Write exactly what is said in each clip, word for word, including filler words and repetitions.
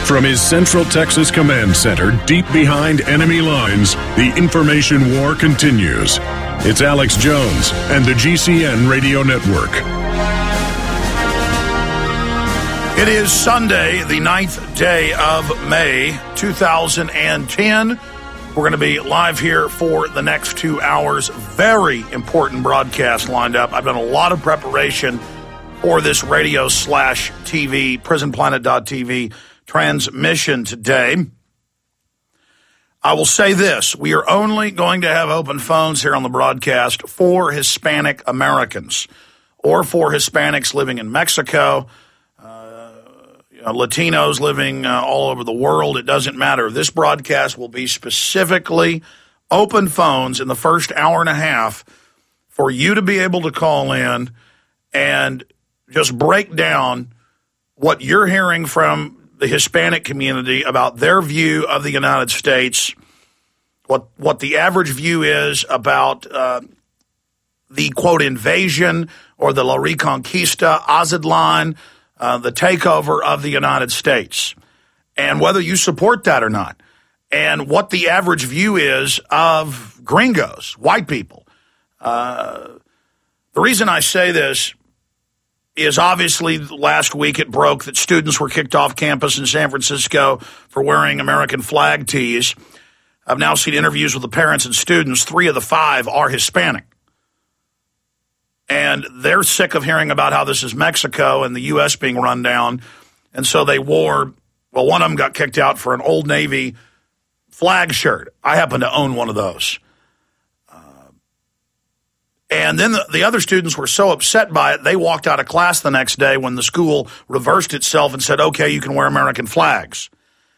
From his Central Texas Command Center, deep behind enemy lines, the information war continues. It's Alex Jones and the G C N Radio Network. It is Sunday, the ninth day of May, two thousand ten. We're going to be live here for the next two hours. Very important broadcast lined up. I've done a lot of preparation for this radio slash T V, prison planet dot t v transmission today. I will say this. We are only going to have open phones here on the broadcast for Hispanic Americans or for Hispanics living in Mexico, uh, you know, Latinos living uh, all over the world. It doesn't matter. This broadcast will be specifically open phones in the first hour and a half for you to be able to call in and just break down what you're hearing from the Hispanic community about their view of the United States, what what the average view is about uh, the, quote, invasion or the La Reconquista, Aztlan, uh, the takeover of the United States, and whether you support that or not, and what the average view is of gringos, white people. Uh, the reason I say this is obviously last week it broke that students were kicked off campus in San Francisco for wearing American flag tees. I've now seen interviews with the parents and students. Three of the five are Hispanic. And they're sick of hearing about how this is Mexico and the U S being run down. And so they wore, well, one of them got kicked out for an Old Navy flag shirt. I happen to own one of those. And then the, the other students were so upset by it, they walked out of class the next day when the school reversed itself and said, okay, you can wear American flags.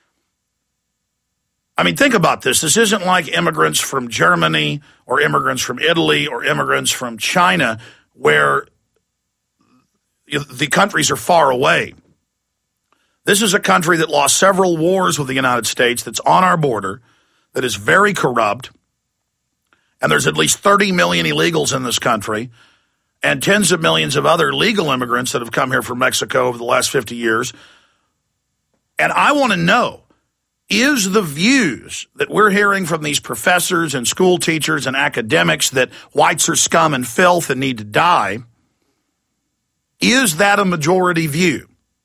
I mean, think about this. This isn't like immigrants from Germany or immigrants from Italy or immigrants from China where the countries are far away. This is a country that lost several wars with the United States, that's on our border, that is very corrupt. And there's at least thirty million illegals in this country and tens of millions of other legal immigrants that have come here from Mexico over the last fifty years. And I want to know, is the views that we're hearing from these professors and school teachers and academics that whites are scum and filth and need to die, is that a majority view?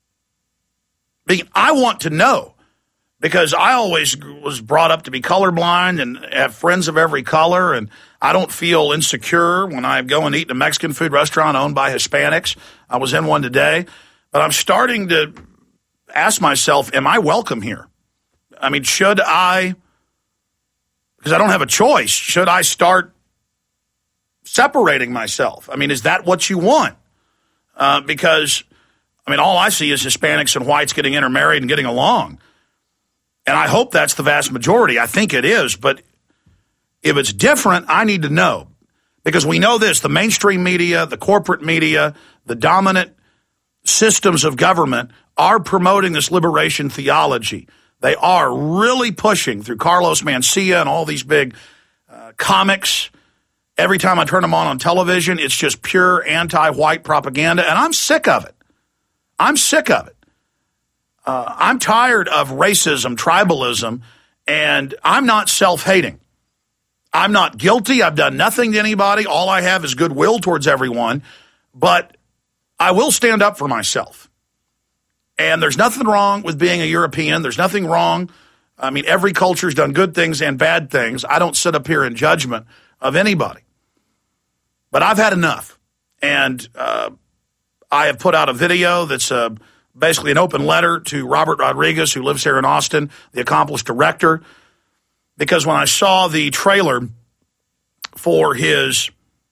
I want to know. Because I always was brought up to be colorblind and have friends of every color, and I don't feel insecure when I go and eat in a Mexican food restaurant owned by Hispanics. I was in one today. But I'm starting to ask myself, am I welcome here? I mean, should I, because I don't have a choice, should I start separating myself? I mean, is that what you want? Uh, because, I mean, all I see is Hispanics and whites getting intermarried and getting along. And I hope that's the vast majority. I think it is. But if it's different, I need to know. Because we know this, the mainstream media, the corporate media, the dominant systems of government are promoting this liberation theology. They are really pushing through Carlos Mencia and all these big uh, comics. Every time I turn them on on television, it's just pure anti-white propaganda. And I'm sick of it. I'm sick of it. Uh, I'm tired of racism, tribalism, and I'm not self-hating. I'm not guilty. I've done nothing to anybody. All I have is goodwill towards everyone, but I will stand up for myself. And there's nothing wrong with being a European. There's nothing wrong. I mean, every culture's done good things and bad things. I don't sit up here in judgment of anybody. But I've had enough. And uh, I have put out a video that's a basically an open letter to Robert Rodriguez, who lives here in Austin, the accomplished director, because when I saw the trailer for his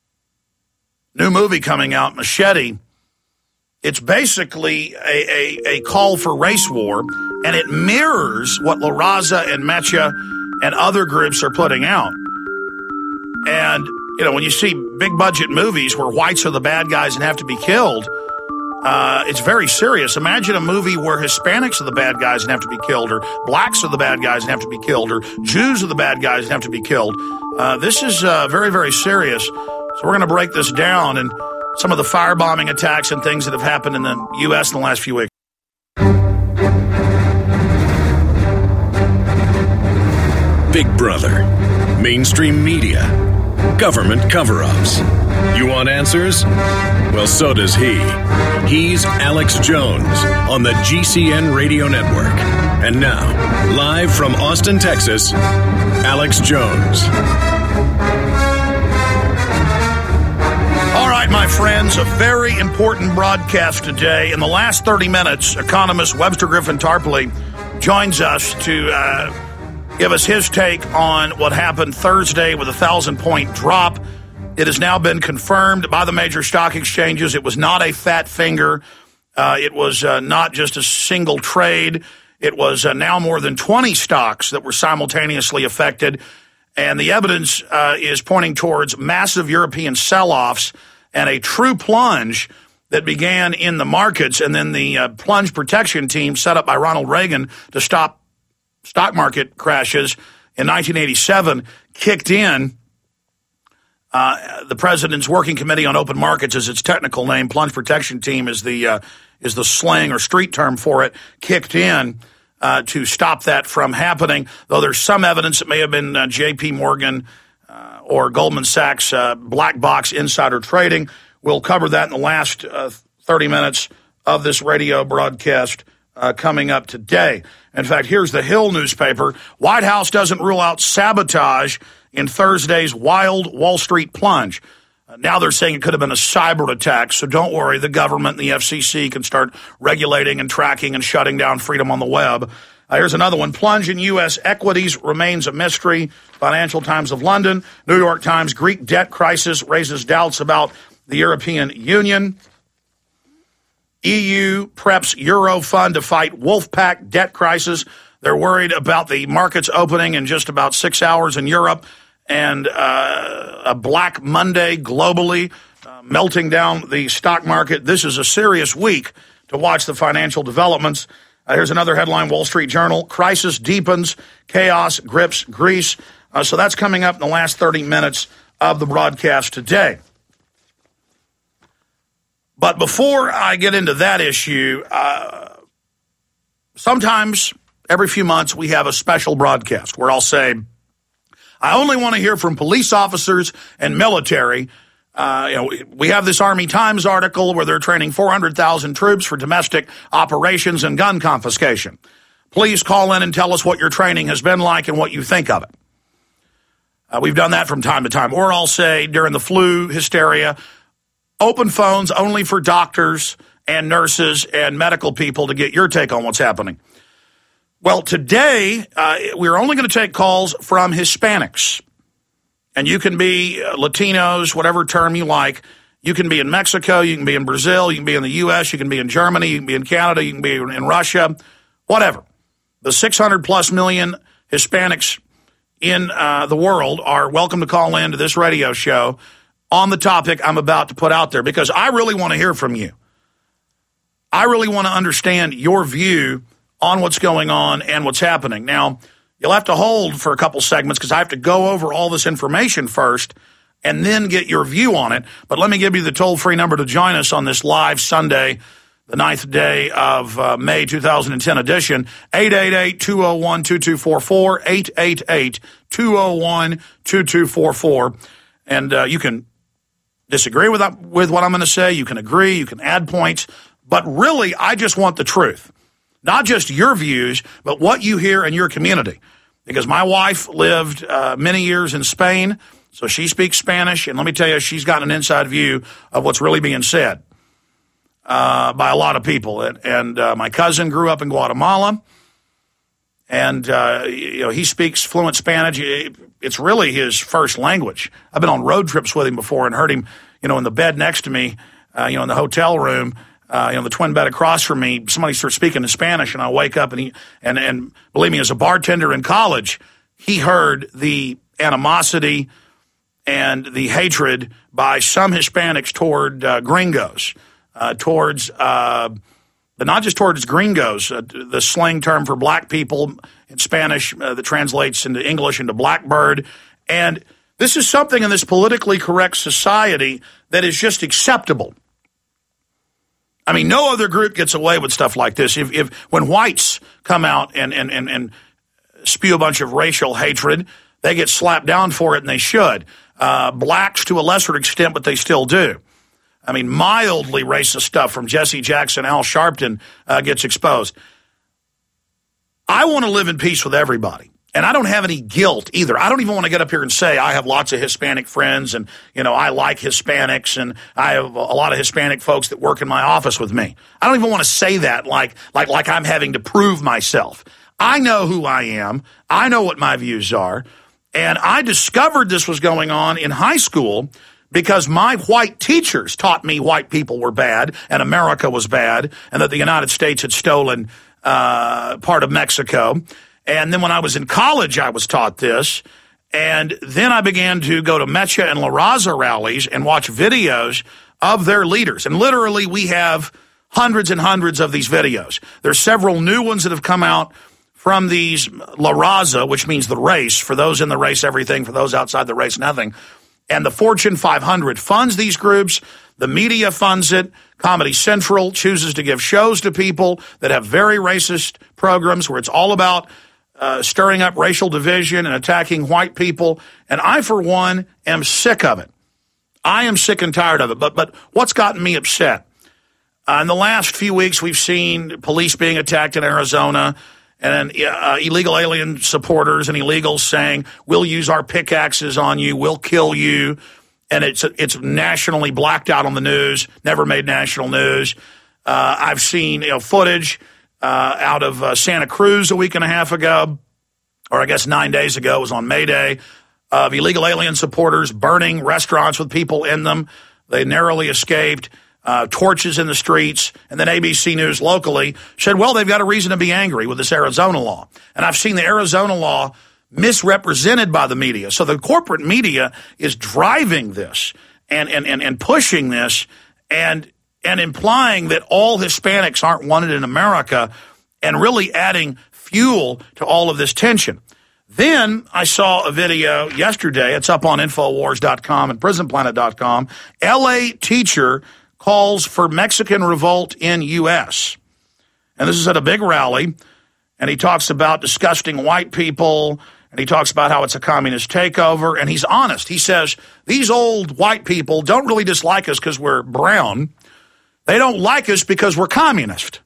new movie coming out, Machete, it's basically a, a, a call for race war, and it mirrors what La Raza and Mecha and other groups are putting out. And, you know, when you see big-budget movies where whites are the bad guys and have to be killed, Uh, it's very serious. Imagine a movie where Hispanics are the bad guys and have to be killed, or blacks are the bad guys and have to be killed, or Jews are the bad guys and have to be killed. Uh, this is uh, very, very serious. So we're going to break this down and some of the firebombing attacks and things that have happened in the U S in the last few weeks. Big Brother, mainstream media, government cover-ups. You want answers? Well, so does he. He's Alex Jones on the G C N Radio Network. And now, live from Austin, Texas, Alex Jones. All right, my friends, a very important broadcast today. In the last thirty minutes, economist Webster Griffin Tarpley joins us to uh, give us his take on what happened Thursday with a thousand-point drop. It has now been confirmed by the major stock exchanges. It was not a fat finger. Uh, it was uh, not just a single trade. It was uh, now more than twenty stocks that were simultaneously affected. And the evidence uh, is pointing towards massive European sell-offs and a true plunge that began in the markets. And then the uh, plunge protection team set up by Ronald Reagan to stop stock market crashes in nineteen eighty-seven kicked in. Uh, the President's Working Committee on Open Markets is its technical name. Plunge Protection Team is the uh, is the slang or street term for it. Kicked in uh, to stop that from happening. Though there's some evidence it may have been uh, J P Morgan uh, or Goldman Sachs uh, black box insider trading. We'll cover that in the last uh, thirty minutes of this radio broadcast uh, coming up today. In fact, here's the Hill newspaper. White House doesn't rule out sabotage in Thursday's wild Wall Street plunge. Uh, now they're saying it could have been a cyber attack, so don't worry. The government and the F C C can start regulating and tracking and shutting down freedom on the web. Uh, here's another one. Plunge in U S equities remains a mystery. Financial Times of London. New York Times. Greek debt crisis raises doubts about the European Union. E U preps Euro fund to fight Wolfpack debt crisis. They're worried about the markets opening in just about six hours in Europe and uh, a Black Monday globally, uh, melting down the stock market. This is a serious week to watch the financial developments. Uh, here's another headline, Wall Street Journal. Crisis deepens, chaos grips Greece. Uh, so that's coming up in the last thirty minutes of the broadcast today. But before I get into that issue, uh, sometimes every few months we have a special broadcast where I'll say, I only want to hear from police officers and military. Uh, you know, we have this Army Times article where they're training four hundred thousand troops for domestic operations and gun confiscation. Please call in and tell us what your training has been like and what you think of it. Uh, we've done that from time to time. Or I'll say during the flu hysteria, open phones only for doctors and nurses and medical people to get your take on what's happening. Well, today, uh, we're only going to take calls from Hispanics. And you can be uh, Latinos, whatever term you like. You can be in Mexico, you can be in Brazil, you can be in the U S, you can be in Germany, you can be in Canada, you can be in Russia, whatever. The six hundred plus million Hispanics in uh, the world are welcome to call in to this radio show on the topic I'm about to put out there, because I really want to hear from you. I really want to understand your view on what's going on and what's happening. Now, you'll have to hold for a couple segments because I have to go over all this information first and then get your view on it. But let me give you the toll-free number to join us on this live Sunday, the ninth day of uh, May two thousand ten edition, eight eight eight, two oh one, two two four four, eight eight eight, two oh one, two two four four. And uh, you can disagree with, with what I'm going to say. You can agree. You can add points. But really, I just want the truth. Not just your views, but what you hear in your community. Because my wife lived uh, many years in Spain, so she speaks Spanish. And let me tell you, she's got an inside view of what's really being said uh, by a lot of people. And, and uh, my cousin grew up in Guatemala, and uh, you know, he speaks fluent Spanish. It's really his first language. I've been on road trips with him before and heard him, you know, in the bed next to me, uh, you know, in the hotel room, uh, you know, the twin bed across from me. Somebody starts speaking in Spanish, and I wake up, and he, and and believe me, as a bartender in college, he heard the animosity and the hatred by some Hispanics toward uh, gringos, uh, towards. Uh, But not just towards gringos, uh, the slang term for black people in Spanish uh, that translates into English into blackbird. And this is something in this politically correct society that is just acceptable. I mean, no other group gets away with stuff like this. If, if when whites come out and, and, and, and spew a bunch of racial hatred, they get slapped down for it, and they should. Uh, blacks to a lesser extent, but they still do. I mean, mildly racist stuff from Jesse Jackson, Al Sharpton uh, gets exposed. I want to live in peace with everybody. And I don't have any guilt either. I don't even want to get up here and say I have lots of Hispanic friends and, you know, I like Hispanics and I have a lot of Hispanic folks that work in my office with me. I don't even want to say that like, like, like I'm having to prove myself. I know who I am. I know what my views are. And I discovered this was going on in high school because my white teachers taught me white people were bad and America was bad and that the United States had stolen uh, part of Mexico. And then when I was in college, I was taught this. And then I began to go to Mecha and La Raza rallies and watch videos of their leaders. And literally, we have hundreds and hundreds of these videos. There's several new ones that have come out from these La Raza, which means the race. For those in the race, everything. For those outside the race, nothing. And the Fortune five hundred funds these groups. The media funds it. Comedy Central chooses to give shows to people that have very racist programs where it's all about Uh, stirring up racial division and attacking white people. And I, for one, am sick of it. I am sick and tired of it. But but what's gotten me upset? Uh, in the last few weeks, we've seen police being attacked in Arizona and uh, illegal alien supporters and illegals saying, we'll use our pickaxes on you, we'll kill you. And it's it's nationally blacked out on the news, never made national news. Uh, I've seen you know footage Uh, out of uh, Santa Cruz a week and a half ago, or I guess nine days ago, it was on May Day, of illegal alien supporters burning restaurants with people in them. They narrowly escaped, uh, torches in the streets, and then A B C News locally said, well, they've got a reason to be angry with this Arizona law. And I've seen the Arizona law misrepresented by the media. So the corporate media is driving this and, and, and, and pushing this and and implying that all Hispanics aren't wanted in America and really adding fuel to all of this tension. Then I saw a video yesterday. It's up on Infowars dot com and Prison Planet dot com. L A teacher calls for Mexican revolt in U S And this is at a big rally. And he talks about disgusting white people. And he talks about how it's a communist takeover. And he's honest. He says, these old white people don't really dislike us because we're brown. They don't like us because we're communist.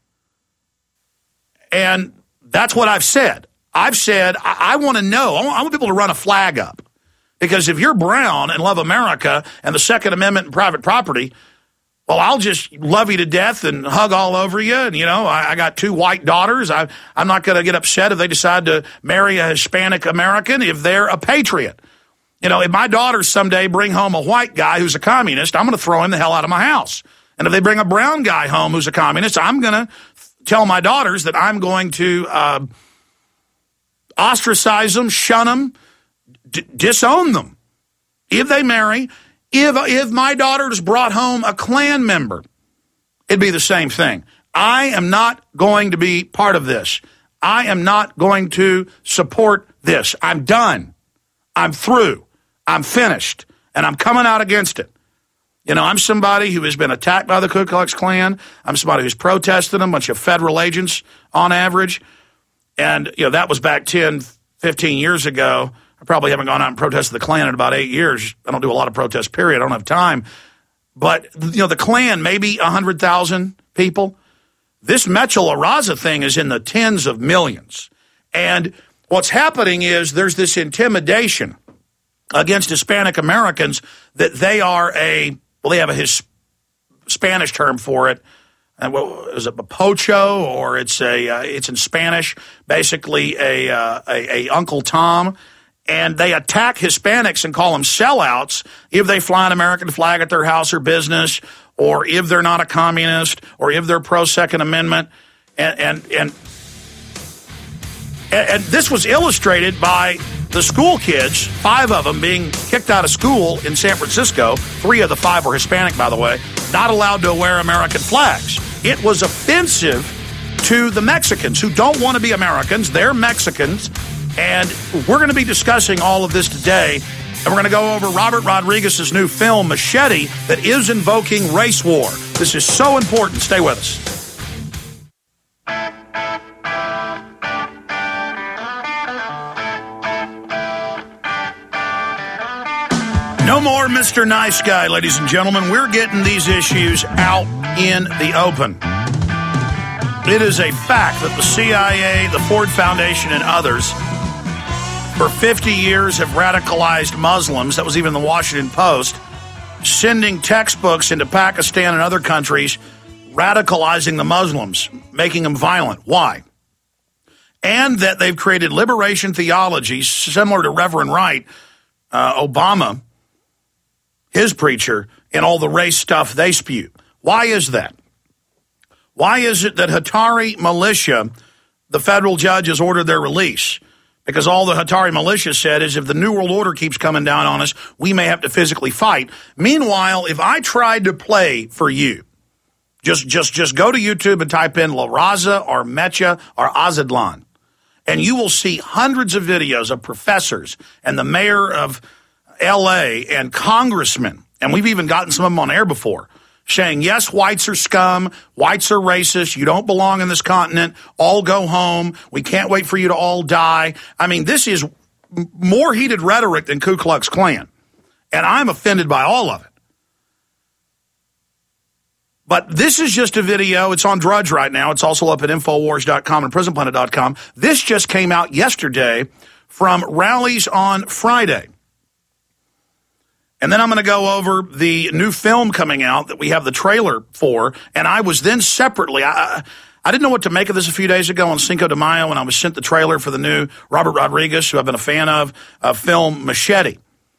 And that's what I've said. I've said, I, I want to know. I want, I want people to run a flag up. Because if you're brown and love America and the Second Amendment and private property, well, I'll just love you to death and hug all over you. And, you know, I, I got two white daughters. I, I'm not going to get upset if they decide to marry a Hispanic American if they're a patriot. You know, if my daughters someday bring home a white guy who's a communist, I'm going to throw him the hell out of my house. And if they bring a brown guy home who's a communist, I'm going to tell my daughters that I'm going to uh, ostracize them, shun them, d- disown them. If they marry, if if my daughters brought home a Klan member, it'd be the same thing. I am not going to be part of this. I am not going to support this. I'm done. I'm through. I'm finished. And I'm coming out against it. You know, I'm somebody who has been attacked by the Ku Klux Klan. I'm somebody who's protested them, a bunch of federal agents on average. And, you know, that was back ten, fifteen years ago. I probably haven't gone out and protested the Klan in about eight years. I don't do a lot of protests, period. I don't have time. But, you know, the Klan, maybe one hundred thousand people. This Mecha La Raza thing is in the tens of millions. And what's happening is there's this intimidation against Hispanic Americans that they are a, well, they have a his Spanish term for it. And what is it, a pocho, or it's a uh, it's in Spanish, basically a, uh, a a Uncle Tom, and they attack Hispanics and call them sellouts if they fly an American flag at their house or business, or if they're not a communist, or if they're pro Second Amendment, and and and and, and this was illustrated by the school kids, five of them being kicked out of school in San Francisco. Three of the five were Hispanic, by the way, not allowed to wear American flags. It was offensive to the Mexicans who don't want to be Americans. They're Mexicans. And we're going to be discussing all of this today. And we're going to go over Robert Rodriguez's new film, Machete, that is invoking race war. This is so important. Stay with us. more Mister Nice Guy, ladies and gentlemen. We're getting these issues out in the open. It is a fact that the C I A, the Ford Foundation, and others for fifty years have radicalized Muslims. That was even the Washington Post, sending textbooks into Pakistan and other countries, radicalizing the Muslims, making them violent. Why? And that they've created liberation theology similar to Reverend Wright, uh, Obama, his preacher, and all the race stuff they spew. Why is that? Why is it that Hatari militia, the federal judge has ordered their release? Because all the Hatari militia said is if the New World Order keeps coming down on us, we may have to physically fight. Meanwhile, if I tried to play for you, just just just go to YouTube and type in La Raza or Mecha or Azadlan, and you will see hundreds of videos of professors and the mayor of L A and congressmen, and we've even gotten some of them on air before, saying, yes, whites are scum, whites are racist, you don't belong in this continent, all go home, we can't wait for you to all die. I mean, this is more heated rhetoric than Ku Klux Klan, and I'm offended by all of it. But this is just a video. It's on Drudge right now. It's also up at Infowars dot com and Prison Planet dot com. This just came out yesterday from rallies on Friday. And then I'm going to go over the new film coming out that we have the trailer for. And I was then separately, I, I didn't know what to make of this a few days ago on Cinco de Mayo when I was sent the trailer for the new Robert Rodriguez, who I've been a fan of, uh, film Machete.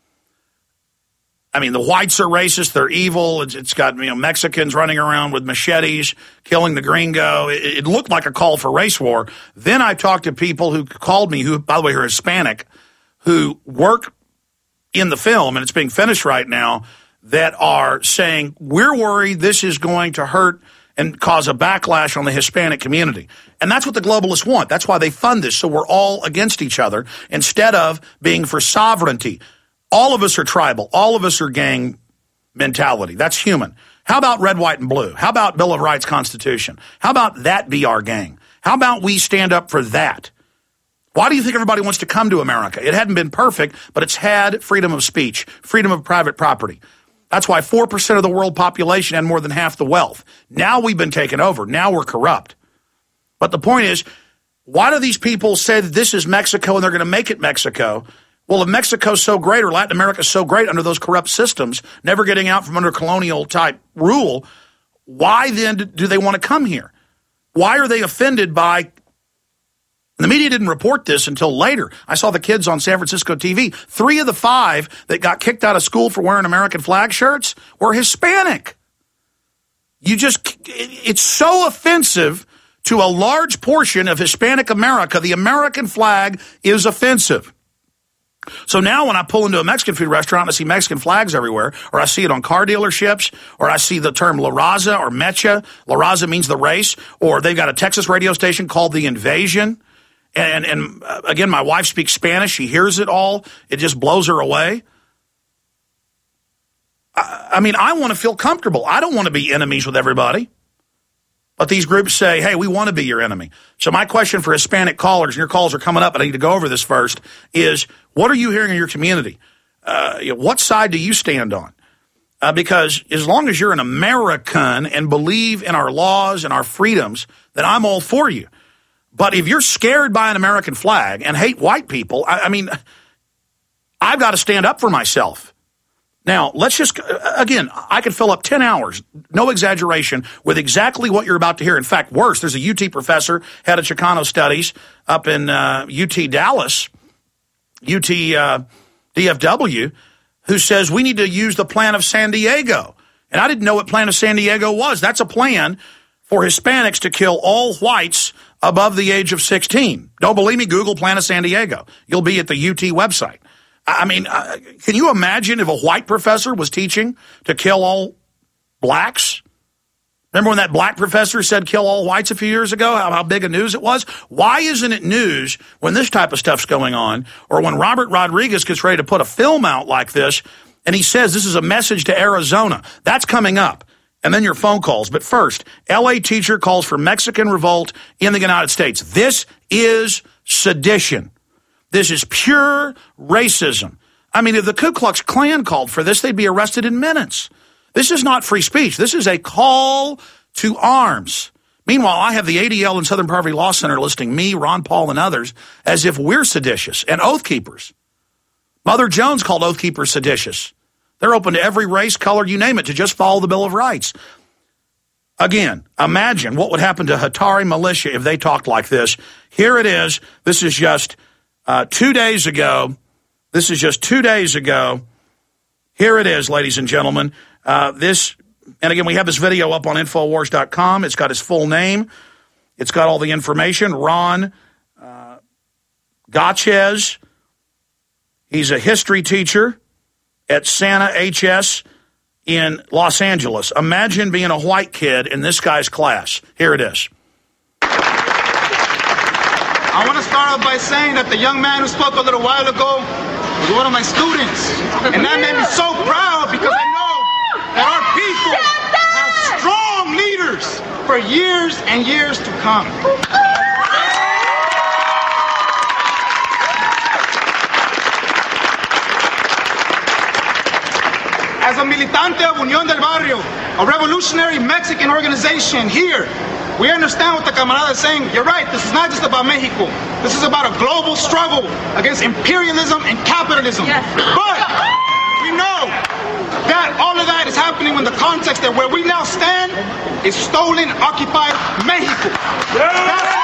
I mean, the whites are racist. They're evil. It's, it's got, you know, Mexicans running around with machetes, killing the gringo. It, it looked like a call for race war. Then I talked to people who called me, who, by the way, are Hispanic, who work in the film, and it's being finished right now, that are saying, we're worried this is going to hurt and cause a backlash on the Hispanic community. And that's what the globalists want. That's why they fund this, so we're all against each other instead of being for sovereignty. All of us are tribal. All of us are gang mentality. That's human. How about red, white, and blue? How about Bill of Rights, Constitution? How about that be our gang? How about we stand up for that? Why do you think everybody wants to come to America? It hadn't been perfect, but it's had freedom of speech, freedom of private property. That's why four percent of the world population had more than half the wealth. Now we've been taken over. Now we're corrupt. But the point is, why do these people say that this is Mexico and they're going to make it Mexico? Well, if Mexico's so great or Latin America's so great under those corrupt systems, never getting out from under colonial type rule, why then do they want to come here? Why are they offended by, and the media didn't report this until later. I saw the kids on San Francisco T V. Three of the five that got kicked out of school for wearing American flag shirts were Hispanic. You just, it's so offensive to a large portion of Hispanic America. The American flag is offensive. So now when I pull into a Mexican food restaurant and I see Mexican flags everywhere, or I see it on car dealerships, or I see the term La Raza or Mecha, La Raza means the race, or they've got a Texas radio station called The Invasion, and, and uh, again, my wife speaks Spanish, she hears it all, it just blows her away. I, I mean, I want to feel comfortable. I don't want to be enemies with everybody. But these groups say, hey, we want to be your enemy. So my question for Hispanic callers, and your calls are coming up, but I need to go over this first, is what are you hearing in your community? Uh, you know, what side do you stand on? Uh, because as long as you're an American and believe in our laws and our freedoms, then I'm all for you. But if you're scared by an American flag and hate white people, I, I mean, I've got to stand up for myself. Now, let's just, again, I could fill up ten hours, no exaggeration, with exactly what you're about to hear. In fact, worse, there's a U T professor, head of Chicano Studies up in uh, U T Dallas, U T uh, D F W, who says we need to use the Plan of San Diego. And I didn't know what Plan of San Diego was. That's a plan for Hispanics to kill all whites above the age of sixteen. Don't believe me? Google Plan of San Diego. You'll be at the U T website. I mean, uh, can you imagine if a white professor was teaching to kill all blacks? Remember when that black professor said kill all whites a few years ago, how, how big a news it was? Why isn't it news when this type of stuff's going on, or when Robert Rodriguez gets ready to put a film out like this, and he says this is a message to Arizona? That's coming up. And then your phone calls. But first, L A teacher calls for Mexican revolt in the United States. This is sedition. This is pure racism. I mean, if the Ku Klux Klan called for this, they'd be arrested in minutes. This is not free speech. This is a call to arms. Meanwhile, I have the A D L and Southern Poverty Law Center listing me, Ron Paul, and others as if we're seditious and oath keepers. Mother Jones called oath keepers seditious. They're open to every race, color, you name it, to just follow the Bill of Rights. Again, imagine what would happen to Hatari militia if they talked like this. Here it is. This is just uh, two days ago. This is just two days ago. Here it is, ladies and gentlemen. Uh, this, and again, we have this video up on Infowars dot com. It's got his full name. It's got all the information. Ron uh, Gotchez. He's a history teacher at Santa H S in Los Angeles. Imagine being a white kid in this guy's class. Here it is. I want to start off by saying that the young man who spoke a little while ago was one of my students. And that made me so proud because I know that our people have strong leaders for years and years to come. As a militante of Unión del Barrio, a revolutionary Mexican organization here, we understand what the camarada is saying. You're right, this is not just about Mexico. This is about a global struggle against imperialism and capitalism. Yes. But we know that all of that is happening in the context that where we now stand is stolen, occupied Mexico. Yeah.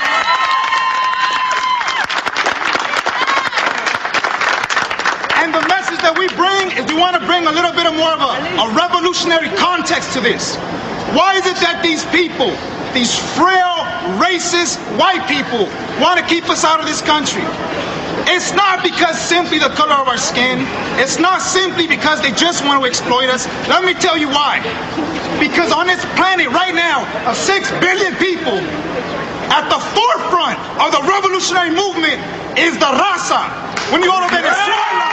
And the message that we bring is we want to bring a little bit of more of a, a revolutionary context to this. Why is it that these people, these frail, racist white people, want to keep us out of this country? It's not because simply the color of our skin. It's not simply because they just want to exploit us. Let me tell you why. Because on this planet right now, of six billion people, at the forefront of the revolutionary movement is the raza. When you go to Venezuela,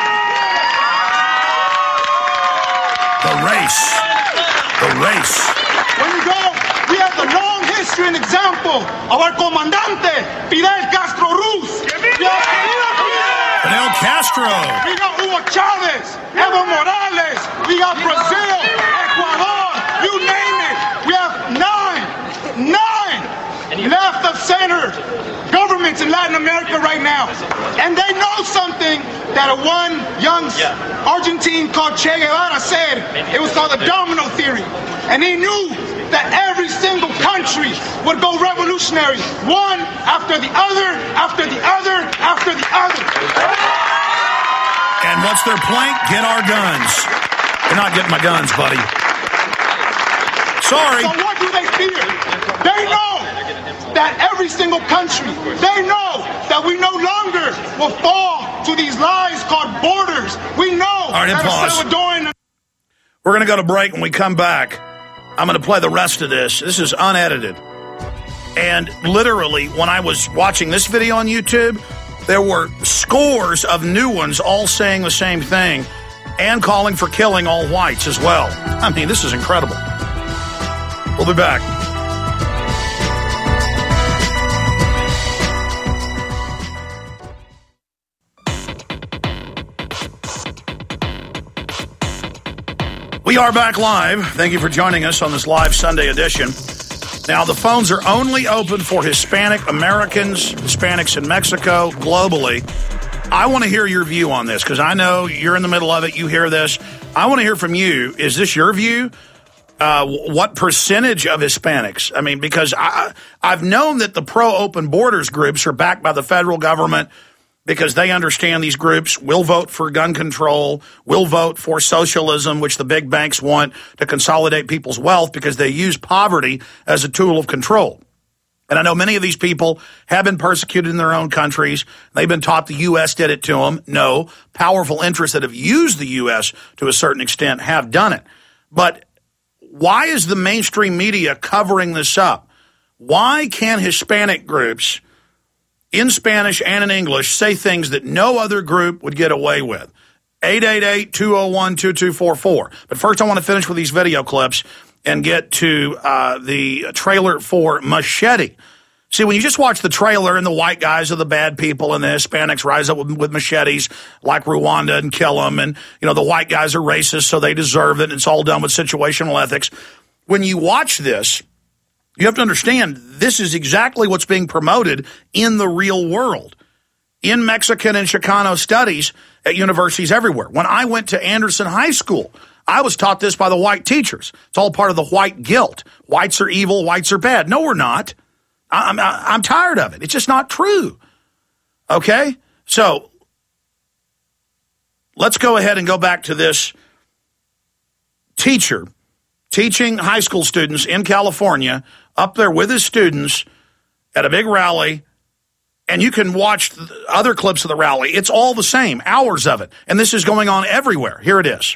the race, the race. When you go, we have the long history and example of our comandante, Fidel Castro Ruz. Fidel Castro. We got Hugo Chavez, Evo Morales. We got Brazil, Ecuador, you name it. We have nine, nine left of center governments in Latin America right now. And they know something that a one young Argentine called Che Guevara said. It was called the domino theory. And he knew that every single country would go revolutionary, one after the other, after the other, after the other. And what's their plank? Get our guns. You're not getting my guns, buddy. Sorry. So what do they fear? They know that every single country, they know that we no longer will fall to these lies called borders. We know right, that pause. a Salvadoran... We're going to go to break. When we come back, I'm going to play the rest of this. This is unedited. And literally, when I was watching this video on YouTube, there were scores of new ones all saying the same thing and calling for killing all whites as well. I mean, this is incredible. We'll be back. We are back live. Thank you for joining us on this live Sunday edition. Now, the phones are only open for Hispanic Americans, Hispanics in Mexico, globally. I want to hear your view on this because I know you're in the middle of it. You hear this. I want to hear from you. Is this your view? Uh, what percentage of Hispanics? I mean, because I, I've known that the pro-open borders groups are backed by the federal government because they understand these groups will vote for gun control, will vote for socialism, which the big banks want to consolidate people's wealth because they use poverty as a tool of control. And I know many of these people have been persecuted in their own countries. They've been taught the U S did it to them. No, powerful interests that have used the U S to a certain extent have done it. But why is the mainstream media covering this up? Why can Hispanic groups in Spanish and in English say things that no other group would get away with? eight eight eight, two oh one, two two four four. But first I want to finish with these video clips and get to uh, the trailer for Machete. See, when you just watch the trailer and the white guys are the bad people and the Hispanics rise up with, with machetes like Rwanda and kill them, and, you know, the white guys are racist, so they deserve it, and it's all done with situational ethics. When you watch this, you have to understand this is exactly what's being promoted in the real world, in Mexican and Chicano studies at universities everywhere. When I went to Anderson High School, I was taught this by the white teachers. It's all part of the white guilt. Whites are evil, whites are bad. No, we're not. I'm, I'm tired of it. It's just not true. Okay? So let's go ahead and go back to this teacher teaching high school students in California up there with his students at a big rally, and you can watch other clips of the rally. It's all the same, hours of it. And this is going on everywhere. Here it is.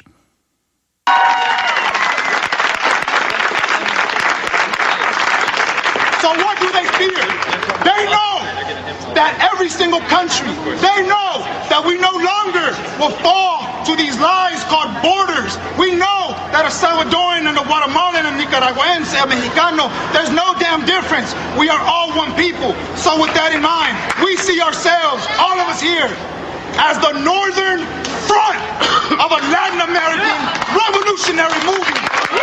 So what do they fear? They know that every single country, they know that we no longer will fall to these lies called borders. We know that a Salvadoran and a Guatemalan and Nicaraguense and Mexicano, there's no damn difference. We are all one people. So with that in mind, we see ourselves, all of us here, as the northern front of a Latin American revolutionary movement.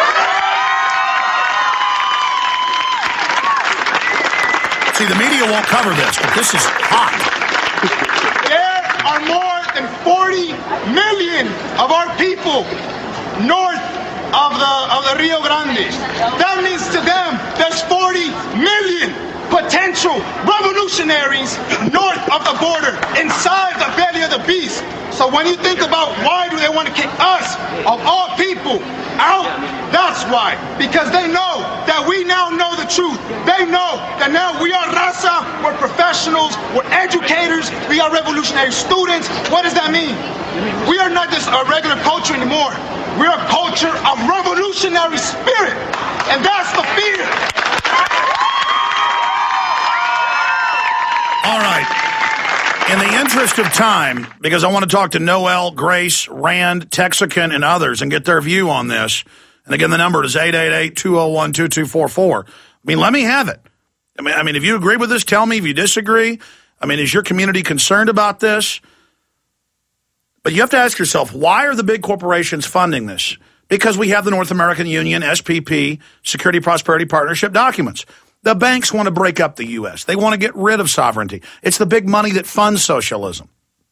See, the media won't cover this, but this is hot. There are more than forty million of our people north of the of the Rio Grande. That means to them there's forty million potential revolutionaries north of the border, inside the belly of the beast. So when you think about why do they want to kick us, of all people, out, that's why. Because they know that we now know the truth. They know that now we are raza, we're professionals, we're educators, we are revolutionary students. What does that mean? We are not just a regular culture anymore. We're a culture of revolutionary spirit. And that's the fear. All right. In the interest of time, because I want to talk to Noel, Grace, Rand, Texican, and others and get their view on this. And again, the number is eight eight eight, two oh one, two two four four. I mean, let me have it. I mean, I mean, if you agree with this, tell me. If you disagree, I mean, is your community concerned about this? But you have to ask yourself, why are the big corporations funding this? Because we have the North American Union, S P P, Security Prosperity Partnership documents. The banks want to break up the U S. They want to get rid of sovereignty. It's the big money that funds socialism.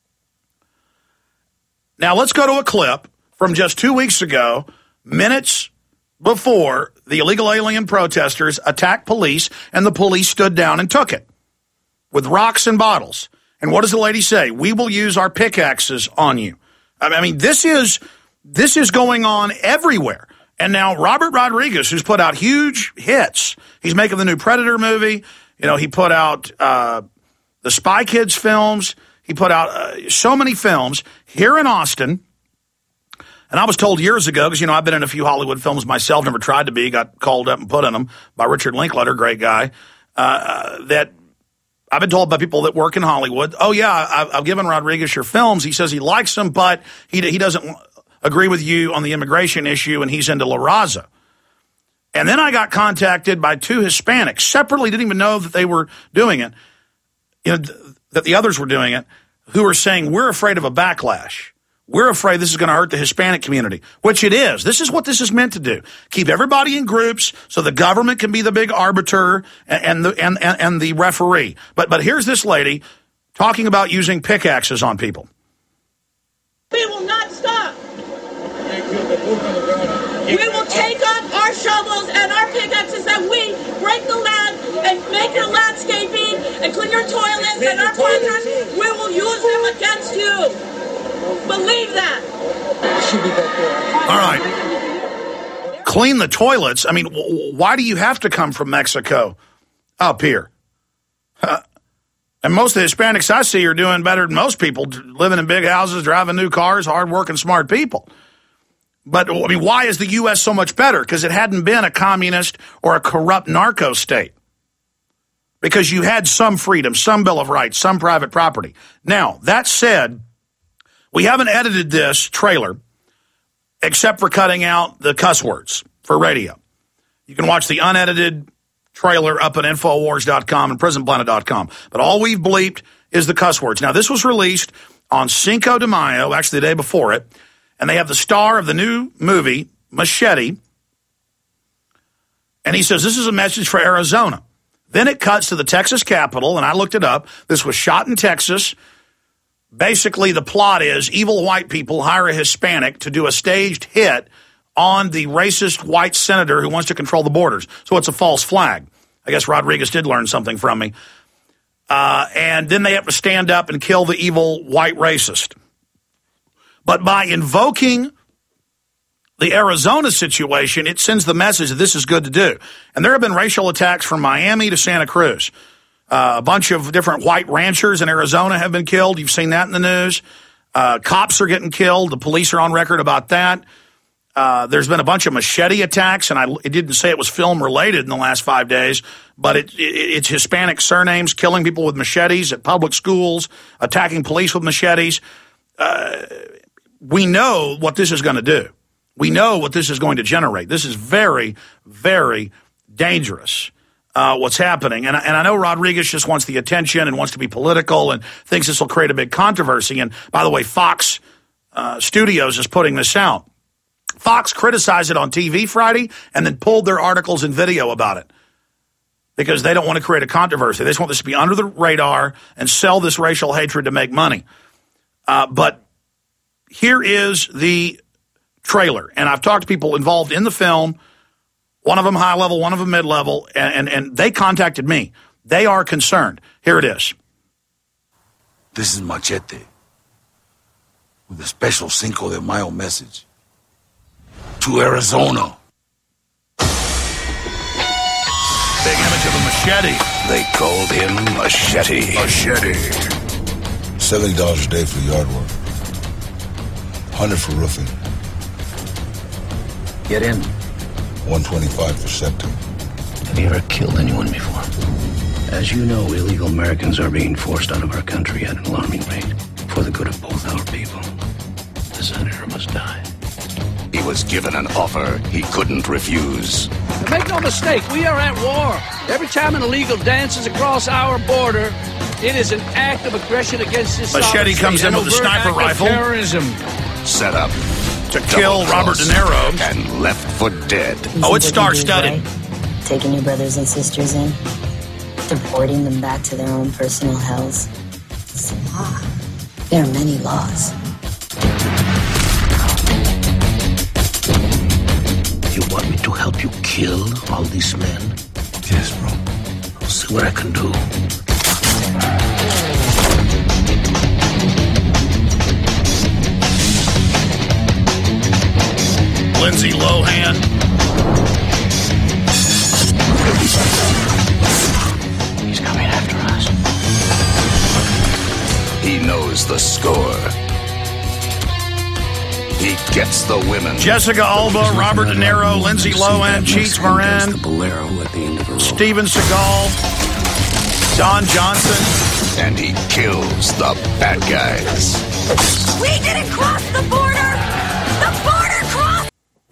Now, let's go to a clip from just two weeks ago, minutes before the illegal alien protesters attacked police, and the police stood down and took it with rocks and bottles. And what does the lady say? We will use our pickaxes on you. I mean, this is this is going on everywhere. And now Robert Rodriguez, who's put out huge hits, he's making the new Predator movie. You know, he put out uh, the Spy Kids films. He put out uh, so many films here in Austin. And I was told years ago, because, you know, I've been in a few Hollywood films myself, never tried to be, got called up and put in them by Richard Linklater, great guy, uh, that I've been told by people that work in Hollywood, oh, yeah, I've, I've given Rodriguez your films. He says he likes them, but he he doesn't agree with you on the immigration issue, and he's into La Raza. And then I got contacted by two Hispanics, separately, didn't even know that they were doing it, you know, th- that the others were doing it, who were saying, we're afraid of a backlash. We're afraid this is going to hurt the Hispanic community, which it is. This is what this is meant to do. Keep everybody in groups so the government can be the big arbiter and, and, the, and, and, and the referee. But, but here's this lady talking about using pickaxes on people. We will not stop. We will take up our shovels and our pickaxes and we break the land and make your landscaping and clean your toilets and our planters. We will use them against you. Believe that. All right. Clean the toilets. I mean, why do you have to come from Mexico up here? Uh, and most of the Hispanics I see are doing better than most people, living in big houses, driving new cars, hardworking, smart people. But, I mean, why is the U S so much better? Because it hadn't been a communist or a corrupt narco state. Because you had some freedom, some Bill of Rights, some private property. Now, that said, we haven't edited this trailer except for cutting out the cuss words for radio. You can watch the unedited trailer up at Infowars dot com and Prison Planet dot com. But all we've bleeped is the cuss words. Now, this was released on Cinco de Mayo, actually the day before it, and they have the star of the new movie, Machete, and he says, this is a message for Arizona. Then it cuts to the Texas Capitol, and I looked it up. This was shot in Texas. Basically, the plot is evil white people hire a Hispanic to do a staged hit on the racist white senator who wants to control the borders. So it's a false flag. I guess Rodriguez did learn something from me. Uh, and then they have to stand up and kill the evil white racist. But by invoking the Arizona situation, it sends the message that this is good to do. And there have been racial attacks from Miami to Santa Cruz. Uh, a bunch of different white ranchers in Arizona have been killed. You've seen that in the news. Uh, cops are getting killed. The police are on record about that. Uh, there's been a bunch of machete attacks, and I, it didn't say it was film-related in the last five days, but it, it, it's Hispanic surnames killing people with machetes at public schools, attacking police with machetes. Uh, we know what this is going to do. We know what this is going to generate. This is very, very dangerous, uh, what's happening. And, and I know Rodriguez just wants the attention and wants to be political and thinks this will create a big controversy. And, by the way, Fox uh, Studios is putting this out. Fox criticized it on T V Friday and then pulled their articles and video about it because they don't want to create a controversy. They just want this to be under the radar and sell this racial hatred to make money. Uh, but here is the trailer, and I've talked to people involved in the film, one of them high level, one of them mid level, and, and, and they contacted me. They are concerned. Here it is. This is Machete with a special Cinco de Mayo message to Arizona. Big image of a machete. They called him Machete. Machete. seventy dollars a day for yard work. one hundred for roofing. Get in. one twenty-five for septic. Have you ever killed anyone before? As you know, illegal Americans are being forced out of our country at an alarming rate for the good of both our people. The senator must die. He was given an offer he couldn't refuse. Make no mistake, we are at war. Every time an illegal dances across our border, it is an act of aggression against this Machete comes in with a sniper rifle. Terrorism. Set up To kill Robert De Niro. And left for dead. Oh, it's star-studded. Right? Taking your brothers and sisters in, deporting them back to their own personal hells. It's a law. There are many laws. You want me to help you kill all these men? Yes, bro. I'll see what I can do. Lindsay Lohan. He's coming after us. He knows the score. He gets the women. Jessica Alba, Robert De Niro, Lindsay Lohan, Cheech Marin, Steven Seagal, Don Johnson. And he kills the bad guys. We didn't cross the border! The border crossed!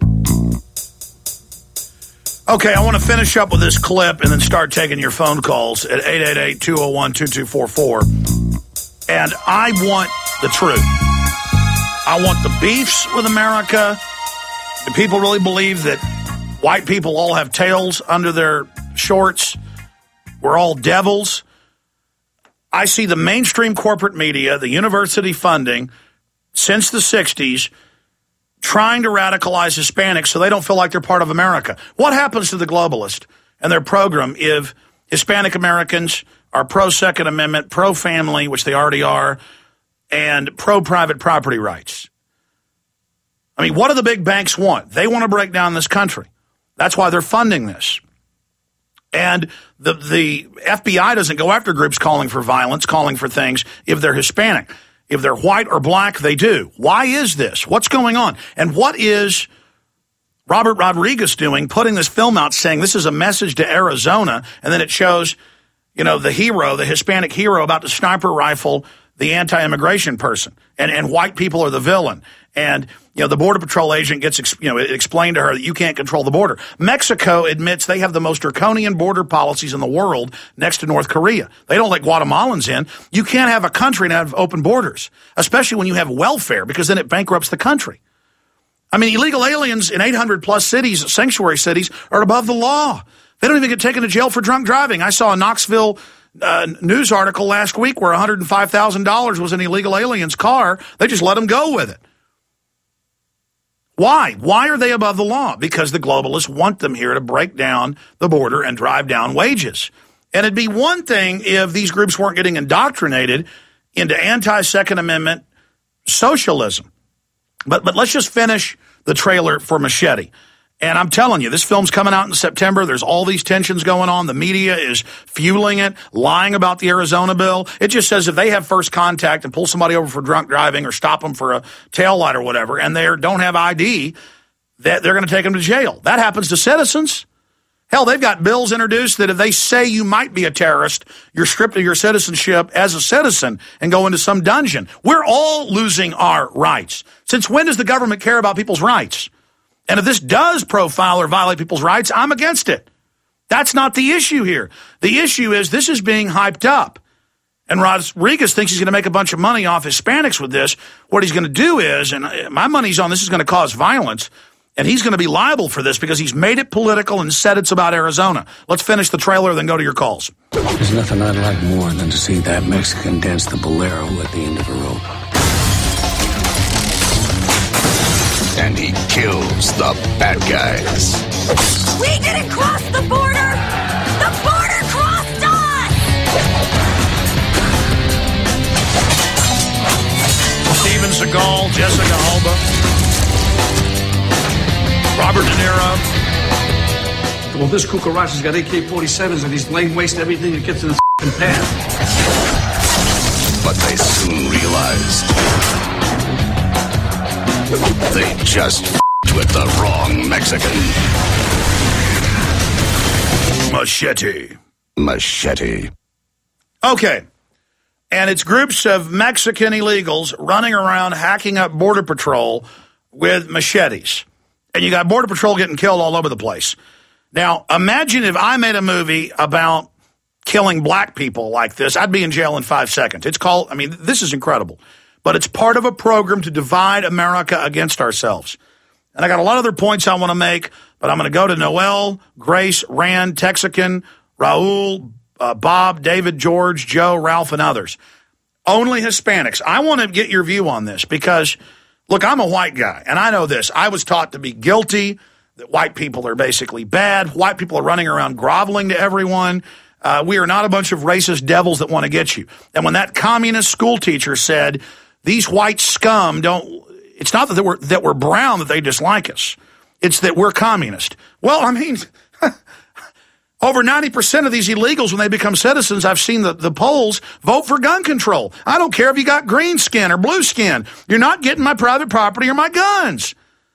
Okay, I want to finish up with this clip and then start taking your phone calls at eight eight eight, two oh one, two two four four. And I want the truth. I want the beefs with America. Do people really believe that white people all have tails under their shorts? We're all devils. I see the mainstream corporate media, the university funding, since the sixties, trying to radicalize Hispanics so they don't feel like they're part of America. What happens to the globalist and their program if Hispanic Americans are pro-Second Amendment, pro-family, which they already are, and pro-private property rights? I mean, what do the big banks want? They want to break down this country. That's why they're funding this. And the the F B I doesn't go after groups calling for violence, calling for things if they're Hispanic. If they're white or black, they do. Why is this? What's going on? And what is Robert Rodriguez doing, putting this film out saying this is a message to Arizona, and then it shows, you know, the hero, the Hispanic hero about to sniper rifle the anti-immigration person, and, and white people are the villain. And, you know, the Border Patrol agent gets, ex- you know, it explained to her that you can't control the border. Mexico admits they have the most draconian border policies in the world next to North Korea. They don't let Guatemalans in. You can't have a country and have open borders, especially when you have welfare, because then it bankrupts the country. I mean, illegal aliens in eight hundred plus cities, sanctuary cities, are above the law. They don't even get taken to jail for drunk driving. I saw a Knoxville uh, news article last week where one hundred five thousand dollars was an illegal alien's car. They just let him go with it. Why? Why are they above the law? Because the globalists want them here to break down the border and drive down wages. And it'd be one thing if these groups weren't getting indoctrinated into anti-Second Amendment socialism. But but let's just finish the trailer for Machete. And I'm telling you, this film's coming out in September. There's all these tensions going on. The media is fueling it, lying about the Arizona bill. It just says if they have first contact and pull somebody over for drunk driving or stop them for a taillight or whatever, and they don't have I D, that they're going to take them to jail. That happens to citizens. Hell, they've got bills introduced that if they say you might be a terrorist, you're stripped of your citizenship as a citizen and go into some dungeon. We're all losing our rights. Since when does the government care about people's rights? And if this does profile or violate people's rights, I'm against it. That's not the issue here. The issue is this is being hyped up. And Rodriguez thinks he's going to make a bunch of money off Hispanics with this. What he's going to do is, and my money's on this is going to cause violence, and he's going to be liable for this because he's made it political and said it's about Arizona. Let's finish the trailer, then go to your calls. There's nothing I'd like more than to see that Mexican dance the bolero at the end of a rope. And he kills the bad guys. We didn't cross the border! The border crossed us! Steven Seagal, Jessica Alba, Robert De Niro. Well, this cucaracha's got A K forty-sevens and he's laying waste everything that gets in his path. But they soon realized they just f***ed with the wrong Mexican. Machete. Machete. Okay. And it's groups of Mexican illegals running around hacking up Border Patrol with machetes. And you got Border Patrol getting killed all over the place. Now, imagine if I made a movie about killing black people like this. I'd be in jail in five seconds. It's called, I mean, this is incredible. But it's part of a program to divide America against ourselves. And I got a lot of other points I want to make, but I'm going to go to Noel, Grace, Rand, Texican, Raul, uh, Bob, David, George, Joe, Ralph, and others. Only Hispanics. I want to get your view on this because, look, I'm a white guy, and I know this. I was taught to be guilty, that white people are basically bad. White people are running around groveling to everyone. Uh, we are not a bunch of racist devils that want to get you. And when that communist school teacher said, these white scum don't, it's not that we're, that we're brown that they dislike us. It's that we're communist. Well, I mean, over ninety percent of these illegals, when they become citizens, I've seen the, the polls, vote for gun control. I don't care if you got green skin or blue skin. You're not getting my private property or my guns.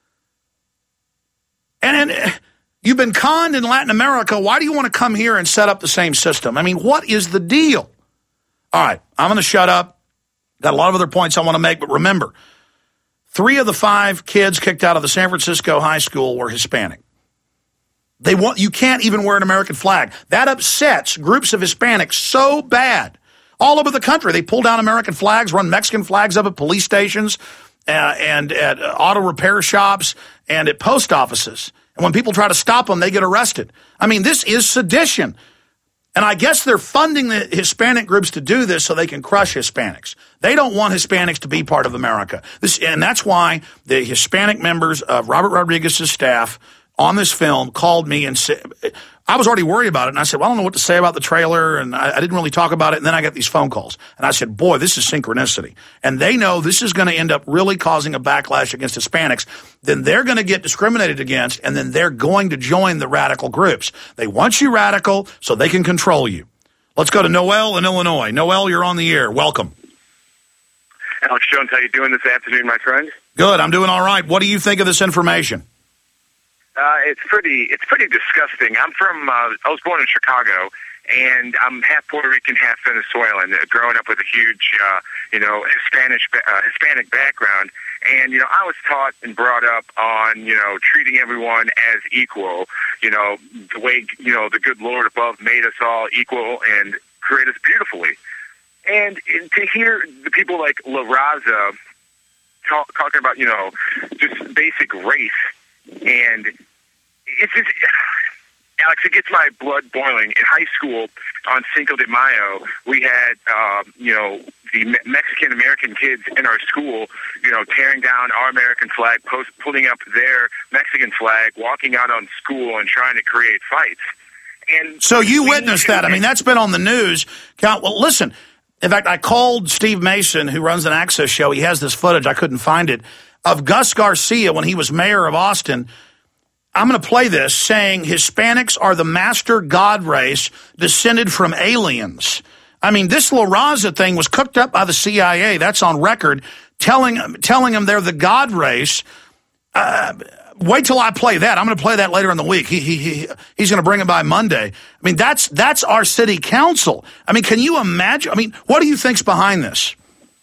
And, and you've been conned in Latin America. Why do you want to come here and set up the same system? I mean, what is the deal? All right, I'm going to shut up. Got a lot of other points I want to make, but remember, three of the five kids kicked out of the San Francisco high school were Hispanic. They want, you can't even wear an American flag. That upsets groups of Hispanics so bad. All over the country, they pull down American flags, run Mexican flags up at police stations uh, and at uh, auto repair shops and at post offices. And when people try to stop them, they get arrested. I mean, this is sedition. And I guess they're funding the Hispanic groups to do this so they can crush Hispanics. They don't want Hispanics to be part of America. This, and that's why the Hispanic members of Robert Rodriguez's staff on this film called me and said, I was already worried about it. And I said, well, I don't know what to say about the trailer. And I, I didn't really talk about it. And then I got these phone calls. And I said, boy, this is synchronicity. And they know this is going to end up really causing a backlash against Hispanics. Then they're going to get discriminated against. And then they're going to join the radical groups. They want you radical so they can control you. Let's go to Noel in Illinois. Noel, you're on the air. Welcome. Alex Jones, how you doing this afternoon, my friend? Good. I'm doing all right. What do you think of this information? Uh, it's pretty. It's pretty disgusting. I'm from. Uh, I was born in Chicago, and I'm half Puerto Rican, half Venezuelan, uh, growing up with a huge, uh, you know, Hispanic, uh, Hispanic background. And, you know, I was taught and brought up on, you know, treating everyone as equal, you know, the way, you know, the good Lord above made us all equal and created us beautifully. And, and to hear the people like La Raza talk, talking about, you know, just basic race, and it's just, Alex, it gets my blood boiling. In high school, on Cinco de Mayo, we had, uh, you know, the Me- Mexican-American kids in our school, you know, tearing down our American flag, post- putting up their Mexican flag, walking out on school and trying to create fights. And so you witnessed that. I mean, that's been on the news. Well, listen, in fact, I called Steve Mason, who runs an Access show. He has this footage. I couldn't find it, of Gus Garcia when he was mayor of Austin. I'm going to play this, saying Hispanics are the master god race descended from aliens. I mean, this La Raza thing was cooked up by the C I A. That's on record, telling telling them they're the god race. Uh, wait till I play that. I'm going to play that later in the week. He, he, he he's going to bring it by Monday. I mean, that's that's our city council. I mean, can you imagine? I mean, what do you think's behind this?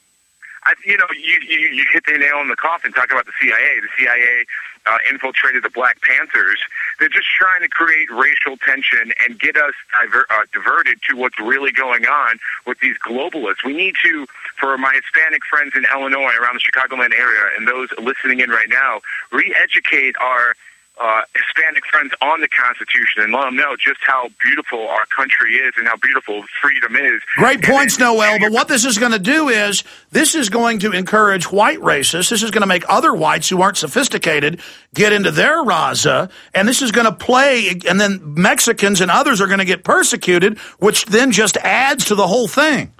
I, you know, you, you you hit the nail in the coffin talking about the C I A. The C I A uh, infiltrated the Black Panthers. They're just trying to create racial tension and get us diver- uh, diverted to what's really going on with these globalists. We need to, for my Hispanic friends in Illinois, around the Chicagoland area, and those listening in right now, re-educate our Uh, Hispanic friends on the Constitution and let them know just how beautiful our country is and how beautiful freedom is. Great points, Noel, but what this is going to do is this is going to encourage white racists. This is going to make other whites who aren't sophisticated get into their Raza, and this is going to play, and then Mexicans and others are going to get persecuted, which then just adds to the whole thing.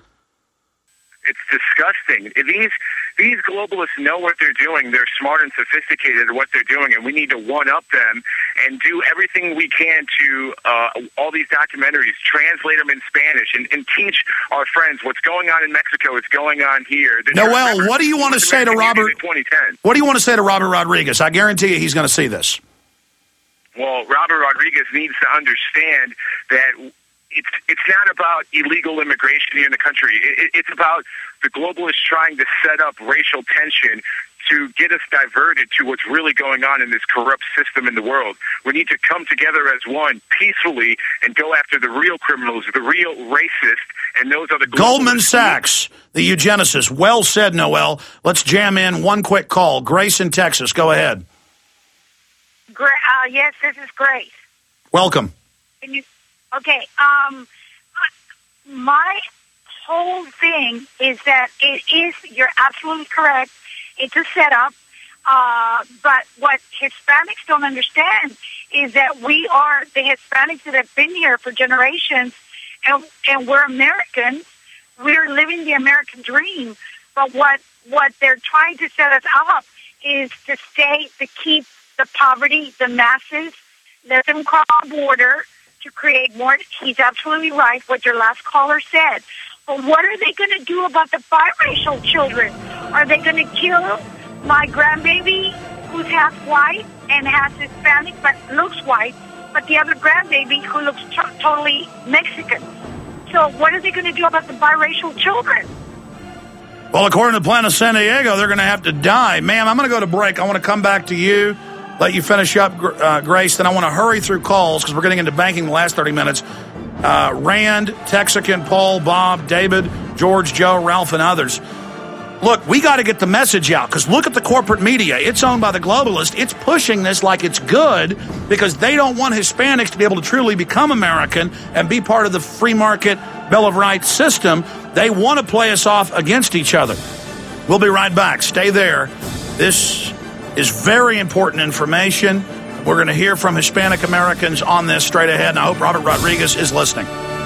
It's disgusting. These these globalists know what they're doing. They're smart and sophisticated at what they're doing, and we need to one-up them and do everything we can to uh, all these documentaries, translate them in Spanish, and, and teach our friends what's going on in Mexico is going on here. They're Noel, what do you want to say to Robert? What do you want to say to Robert Rodriguez? I guarantee you he's going to see this. Well, Robert Rodriguez needs to understand that It's it's not about illegal immigration here in the country. It, it's about the globalists trying to set up racial tension to get us diverted to what's really going on in this corrupt system in the world. We need to come together as one peacefully and go after the real criminals, the real racists, and those are the globalists. Goldman Sachs, the eugenicists. Well said, Noel. Let's jam in one quick call. Grace in Texas. Go ahead. Gra- uh, yes, this is Grace. Welcome. Can you... Okay, um, my whole thing is that it is, you're absolutely correct, it's a setup, uh, but what Hispanics don't understand is that we are the Hispanics that have been here for generations, and, and we're Americans, we're living the American dream, but what, what they're trying to set us up is to stay, to keep the poverty, the masses, let them cross the border, to create more. He's absolutely right, what your last caller said. But what are they going to do about the biracial children? Are they going to kill my grandbaby who's half white and has Hispanic but looks white, but the other grandbaby who looks t- totally Mexican? So what are they going to do about the biracial children? Well, according to Planet San Diego, they're going to have to die. Ma'am, I'm going to go to break. I want to come back to you. Let you finish up, uh, Grace. Then I want to hurry through calls because we're getting into banking the last thirty minutes. Uh, Rand, Texican, Paul, Bob, David, George, Joe, Ralph, and others. Look, we got to get the message out because look at the corporate media. It's owned by the globalists. It's pushing this like it's good because they don't want Hispanics to be able to truly become American and be part of the free market Bill of Rights system. They want to play us off against each other. We'll be right back. Stay there. This is very important information. We're going to hear from Hispanic Americans on this straight ahead, and I hope Robert Rodriguez is listening.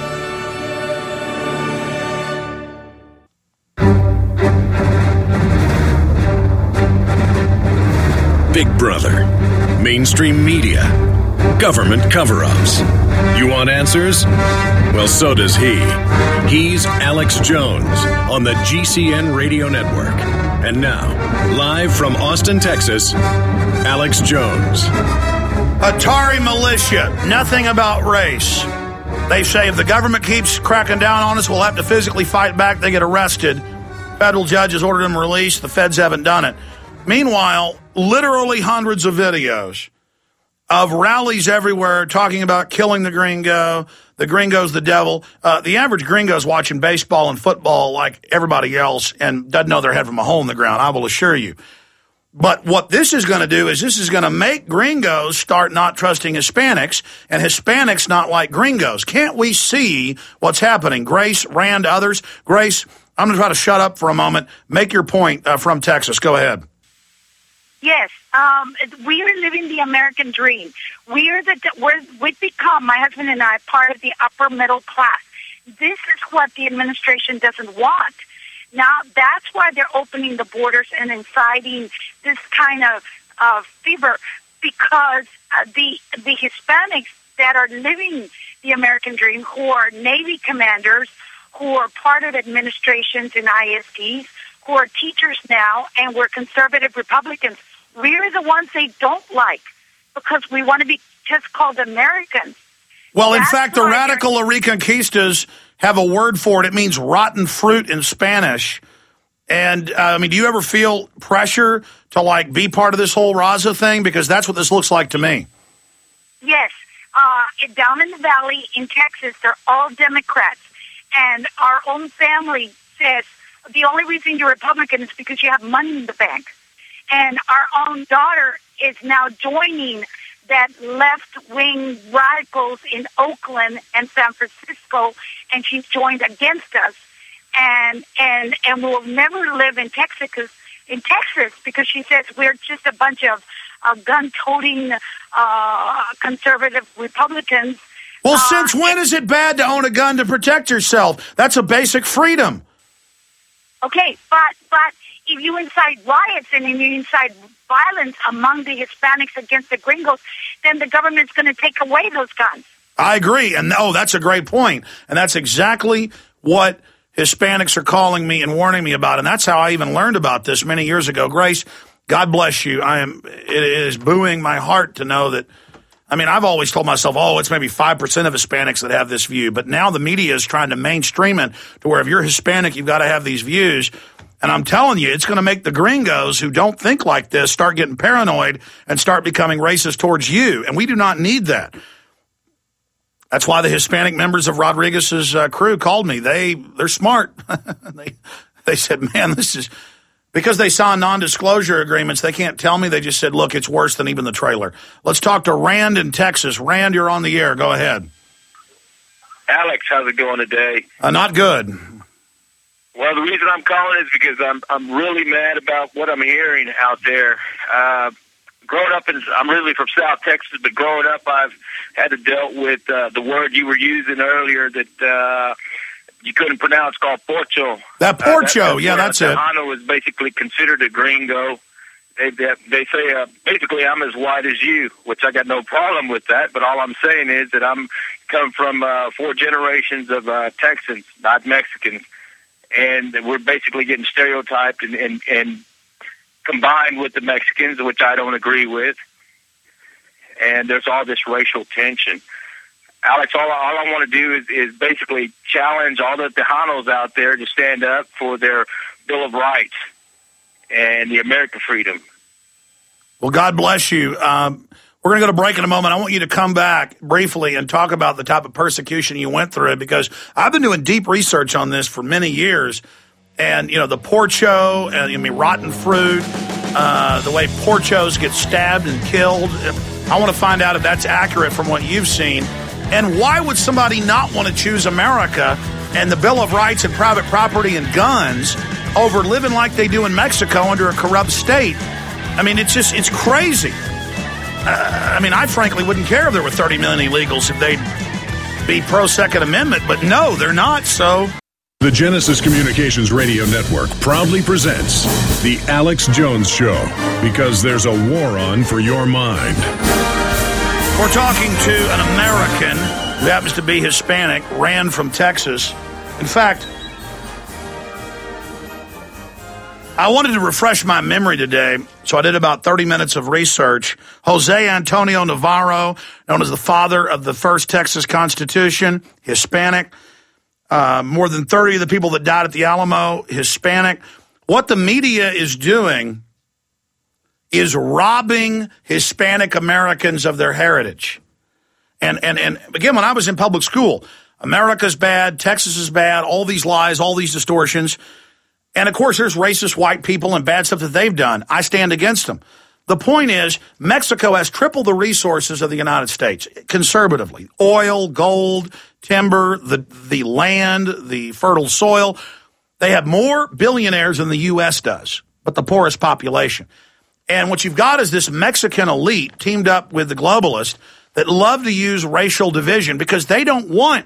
Big Brother, mainstream media, government cover-ups. You want answers? Well, so does he. He's Alex Jones on the G C N Radio Network. And now, live from Austin, Texas, Alex Jones. Atari Militia, nothing about race. They say if the government keeps cracking down on us, we'll have to physically fight back. They get arrested. Federal judges ordered them released. The feds haven't done it. Meanwhile, literally hundreds of videos of rallies everywhere talking about killing the gringo. The gringo's the devil. Uh, the average gringo's watching baseball and football like everybody else and doesn't know their head from a hole in the ground, I will assure you. But what this is going to do is this is going to make gringos start not trusting Hispanics and Hispanics not like gringos. Can't we see what's happening? Grace, Rand, others. Grace, I'm going to try to shut up for a moment. Make your point uh, from Texas. Go ahead. Yes, um, we are living the American dream. We are the we're, we've become, my husband and I, part of the upper middle class. This is what the administration doesn't want. Now, that's why they're opening the borders and inciting this kind of uh, fever, because uh, the the Hispanics that are living the American dream, who are Navy commanders, who are part of administrations and I S Ds, who are teachers now, and we're conservative Republicans, we're the ones they don't like because we want to be just called Americans. Well, in fact, the radical Reconquistas have a word for it. It means rotten fruit in Spanish. And, uh, I mean, do you ever feel pressure to, like, be part of this whole Raza thing? Because that's what this looks like to me. Yes. Uh, down in the valley in Texas, they're all Democrats. And our own family says the only reason you're Republican is because you have money in the bank. And our own daughter is now joining that left-wing radicals in Oakland and San Francisco, and she's joined against us. And and and will never live in Texas, cause, in Texas because she says we're just a bunch of uh, gun-toting uh, conservative Republicans. Well, uh, since when is it bad to own a gun to protect yourself? That's a basic freedom. Okay, but but if you incite riots and if you incite violence among the Hispanics against the gringos, then the government's going to take away those guns. I agree. And, oh, that's a great point. And that's exactly what Hispanics are calling me and warning me about. And that's how I even learned about this many years ago. Grace, God bless you. I am. It is buoying my heart to know that. I mean, I've always told myself, oh, it's maybe five percent of Hispanics that have this view. But now the media is trying to mainstream it to where if you're Hispanic, you've got to have these views. And I'm telling you, it's going to make the gringos who don't think like this start getting paranoid and start becoming racist towards you. And we do not need that. That's why the Hispanic members of Rodriguez's uh, crew called me. They, they're smart. they, they said, man, this is... Because they signed non-disclosure agreements, they can't tell me. They just said, look, it's worse than even the trailer. Let's talk to Rand in Texas. Rand, you're on the air. Go ahead. Alex, how's it going today? Uh, not good. Well, the reason I'm calling is because I'm I'm really mad about what I'm hearing out there. Uh, growing up, in, I'm really from South Texas, but growing up, I've had to deal with uh, the word you were using earlier that uh, you couldn't pronounce, called porcho. That porcho, uh, that, yeah, that's it. Tejano is basically considered a gringo. They they, they say uh, basically I'm as white as you, which I got no problem with that. But all I'm saying is that I'm come from uh, four generations of uh, Texans, not Mexicans. And we're basically getting stereotyped and, and, and combined with the Mexicans, which I don't agree with. And there's all this racial tension. Alex, all, all I want to do is, is basically challenge all the Tejanos out there to stand up for their Bill of Rights and the American freedom. Well, God bless you. Um, we're going to go to break in a moment. I want you to come back briefly and talk about the type of persecution you went through, because I've been doing deep research on this for many years. And, you know, the porcho, and, I mean, rotten fruit, uh, the way porchos get stabbed and killed. I want to find out if that's accurate from what you've seen. And why would somebody not want to choose America and the Bill of Rights and private property and guns over living like they do in Mexico under a corrupt state? I mean, it's just, it's crazy. Uh, I mean, I frankly wouldn't care if there were thirty million illegals if they'd be pro-Second Amendment, but no, they're not, so... The Genesis Communications Radio Network proudly presents The Alex Jones Show, because there's a war on for your mind. We're talking to an American who happens to be Hispanic, Rand from Texas. In fact, I wanted to refresh my memory today, so I did about thirty minutes of research. Jose Antonio Navarro, known as the father of the first Texas Constitution, Hispanic. Uh, more than thirty of the people that died at the Alamo, Hispanic. What the media is doing is robbing Hispanic Americans of their heritage. And, and, and again, when I was in public school, America's bad, Texas is bad, all these lies, all these distortions. And, of course, there's racist white people and bad stuff that they've done. I stand against them. The point is, Mexico has triple the resources of the United States, conservatively. Oil, gold, timber, the, the land, the fertile soil. They have more billionaires than the U S does, but the poorest population. And what you've got is this Mexican elite teamed up with the globalists that love to use racial division because they don't want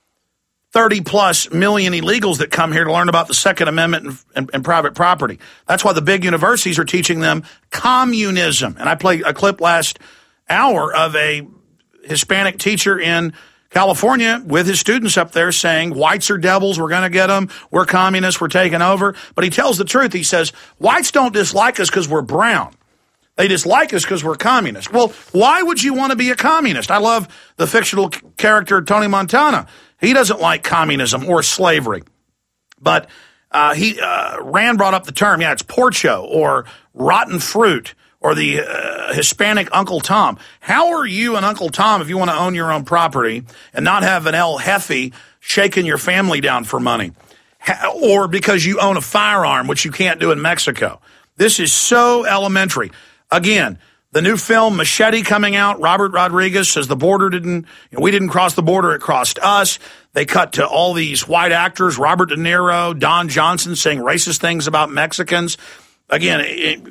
thirty-plus million illegals that come here to learn about the Second Amendment and, and, and private property. That's why the big universities are teaching them communism. And I played a clip last hour of a Hispanic teacher in California with his students up there saying, whites are devils, we're going to get them, we're communists, we're taking over. But he tells the truth. He says, whites don't dislike us because we're brown. They dislike us because we're communists. Well, why would you want to be a communist? I love the fictional character Tony Montana. He doesn't like communism or slavery. But uh, he uh, Rand brought up the term, yeah, it's porcho or rotten fruit or the uh, Hispanic Uncle Tom. How are you an Uncle Tom if you want to own your own property and not have an El Jefe shaking your family down for money? How, or because you own a firearm, which you can't do in Mexico. This is so elementary. Again, the new film Machete coming out, Robert Rodriguez says the border didn't, you know, we didn't cross the border, it crossed us. They cut to all these white actors, Robert De Niro, Don Johnson saying racist things about Mexicans. Again, it,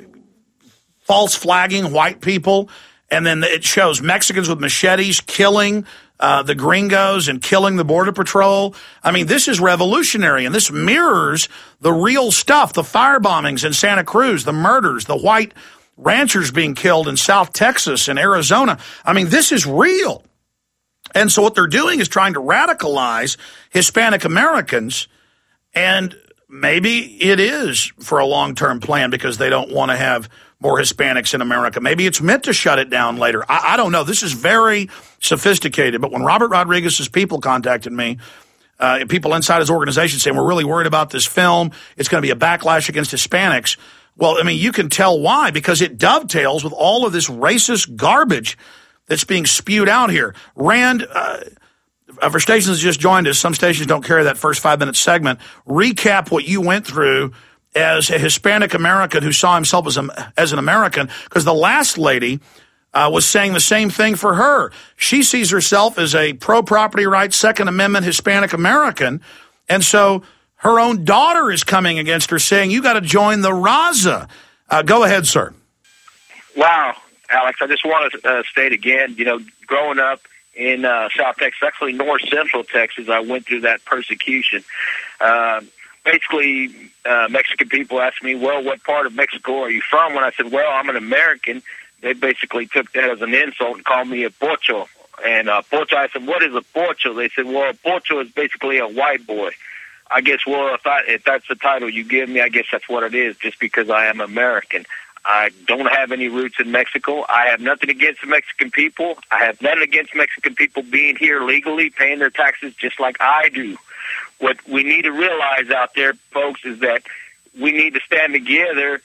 false flagging white people. And then it shows Mexicans with machetes killing uh, the gringos and killing the Border Patrol. I mean, this is revolutionary, and this mirrors the real stuff, the fire bombings in Santa Cruz, the murders, the white ranchers being killed in South Texas and Arizona. I mean, this is real. And so what they're doing is trying to radicalize Hispanic Americans, and maybe it is for a long-term plan because they don't want to have more Hispanics in America. Maybe it's meant to shut it down later. I, I don't know. This is very sophisticated. But when Robert Rodriguez's people contacted me, uh, people inside his organization saying, we're really worried about this film, it's going to be a backlash against Hispanics. Well, I mean, you can tell why, because it dovetails with all of this racist garbage that's being spewed out here. Rand, uh, for stations that just joined us, some stations don't carry that first five-minute segment. Recap what you went through as a Hispanic American who saw himself as, a, as an American, because the last lady uh, was saying the same thing for her. She sees herself as a pro-property rights, Second Amendment Hispanic American, and so her own daughter is coming against her saying, you got to join the Raza. Uh, go ahead, sir. Wow, Alex, I just want to uh, state again, you know, growing up in uh, South Texas, actually north central Texas, I went through that persecution. Uh, basically, uh, Mexican people asked me, well, what part of Mexico are you from? When I said, well, I'm an American, they basically took that as an insult and called me a pocho. And uh, pocho, I said, what is a pocho? They said, well, a pocho is basically a white boy. I guess, well, if, I, if that's the title you give me, I guess that's what it is, just because I am American. I don't have any roots in Mexico. I have nothing against the Mexican people. I have nothing against Mexican people being here legally, paying their taxes just like I do. What we need to realize out there, folks, is that we need to stand together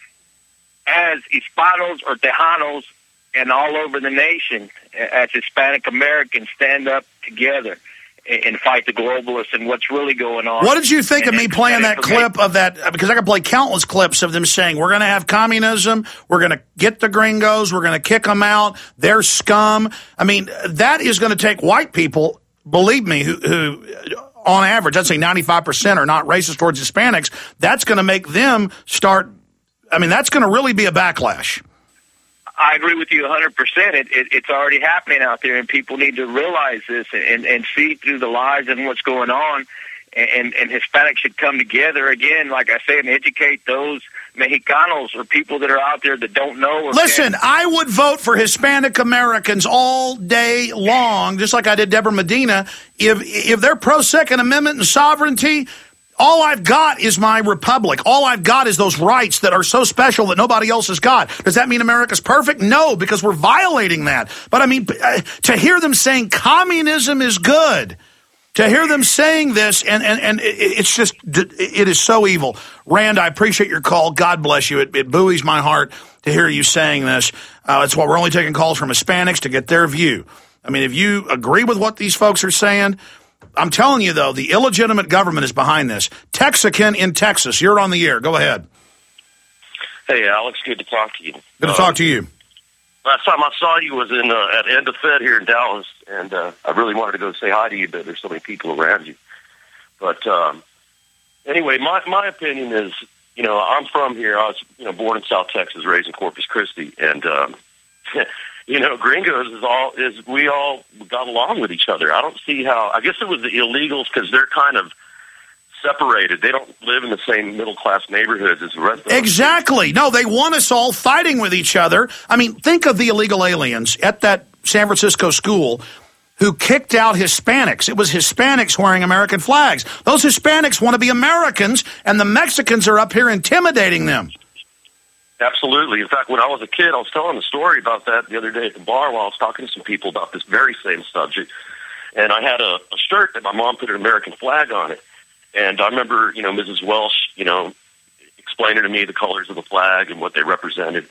as Hispanos or Tejanos and all over the nation, as Hispanic Americans, stand up together and fight the globalists and what's really going on. What did you think and of me playing that clip of that? Because I could play countless clips of them saying, we're going to have communism, we're going to get the gringos, we're going to kick them out, they're scum. I mean, that is going to take white people, believe me, who, who on average, I'd say ninety-five percent are not racist towards Hispanics. That's going to make them start, I mean, that's going to really be a backlash. I agree with you one hundred percent. It, it, it's already happening out there, and people need to realize this and, and see through the lies and what's going on. And, and Hispanics should come together again, like I said, and educate those Mexicanos or people that are out there that don't know. Or Listen, can. I would vote for Hispanic Americans all day long, just like I did Deborah Medina. If if they're pro-Second Amendment and sovereignty, All I've got is my republic. All I've got is those rights that are so special that nobody else has got. Does that mean America's perfect? No, because we're violating that. But I mean, to hear them saying communism is good, to hear them saying this, and, and, and it's just, it is so evil. Rand, I appreciate your call. God bless you. It, it buoys my heart to hear you saying this. Uh, it's why we're only taking calls from Hispanics to get their view. I mean, if you agree with what these folks are saying, I'm telling you, though, the illegitimate government is behind this. Texican in Texas, you're on the air. Go ahead. Hey, Alex, good to talk to you. Good to um, talk to you. Last time I saw you was in uh, at End of Fed here in Dallas, and uh, I really wanted to go say hi to you, but there's so many people around you. But um, anyway, my my opinion is, you know, I'm from here. I was, you know, born in South Texas, raised in Corpus Christi, and um, you know, gringos is all is we all got along with each other. I don't see how. I guess it was the illegals because they're kind of separated. They don't live in the same middle class neighborhoods as the rest of us. Exactly. No, they want us all fighting with each other. I mean, think of the illegal aliens at that San Francisco school who kicked out Hispanics. It was Hispanics wearing American flags. Those Hispanics want to be Americans, and the Mexicans are up here intimidating them. Absolutely. In fact, when I was a kid, I was telling a story about that the other day at the bar while I was talking to some people about this very same subject. And I had a, a shirt that my mom put an American flag on it. And I remember, you know, Missus Welsh, you know, explaining to me the colors of the flag and what they represented.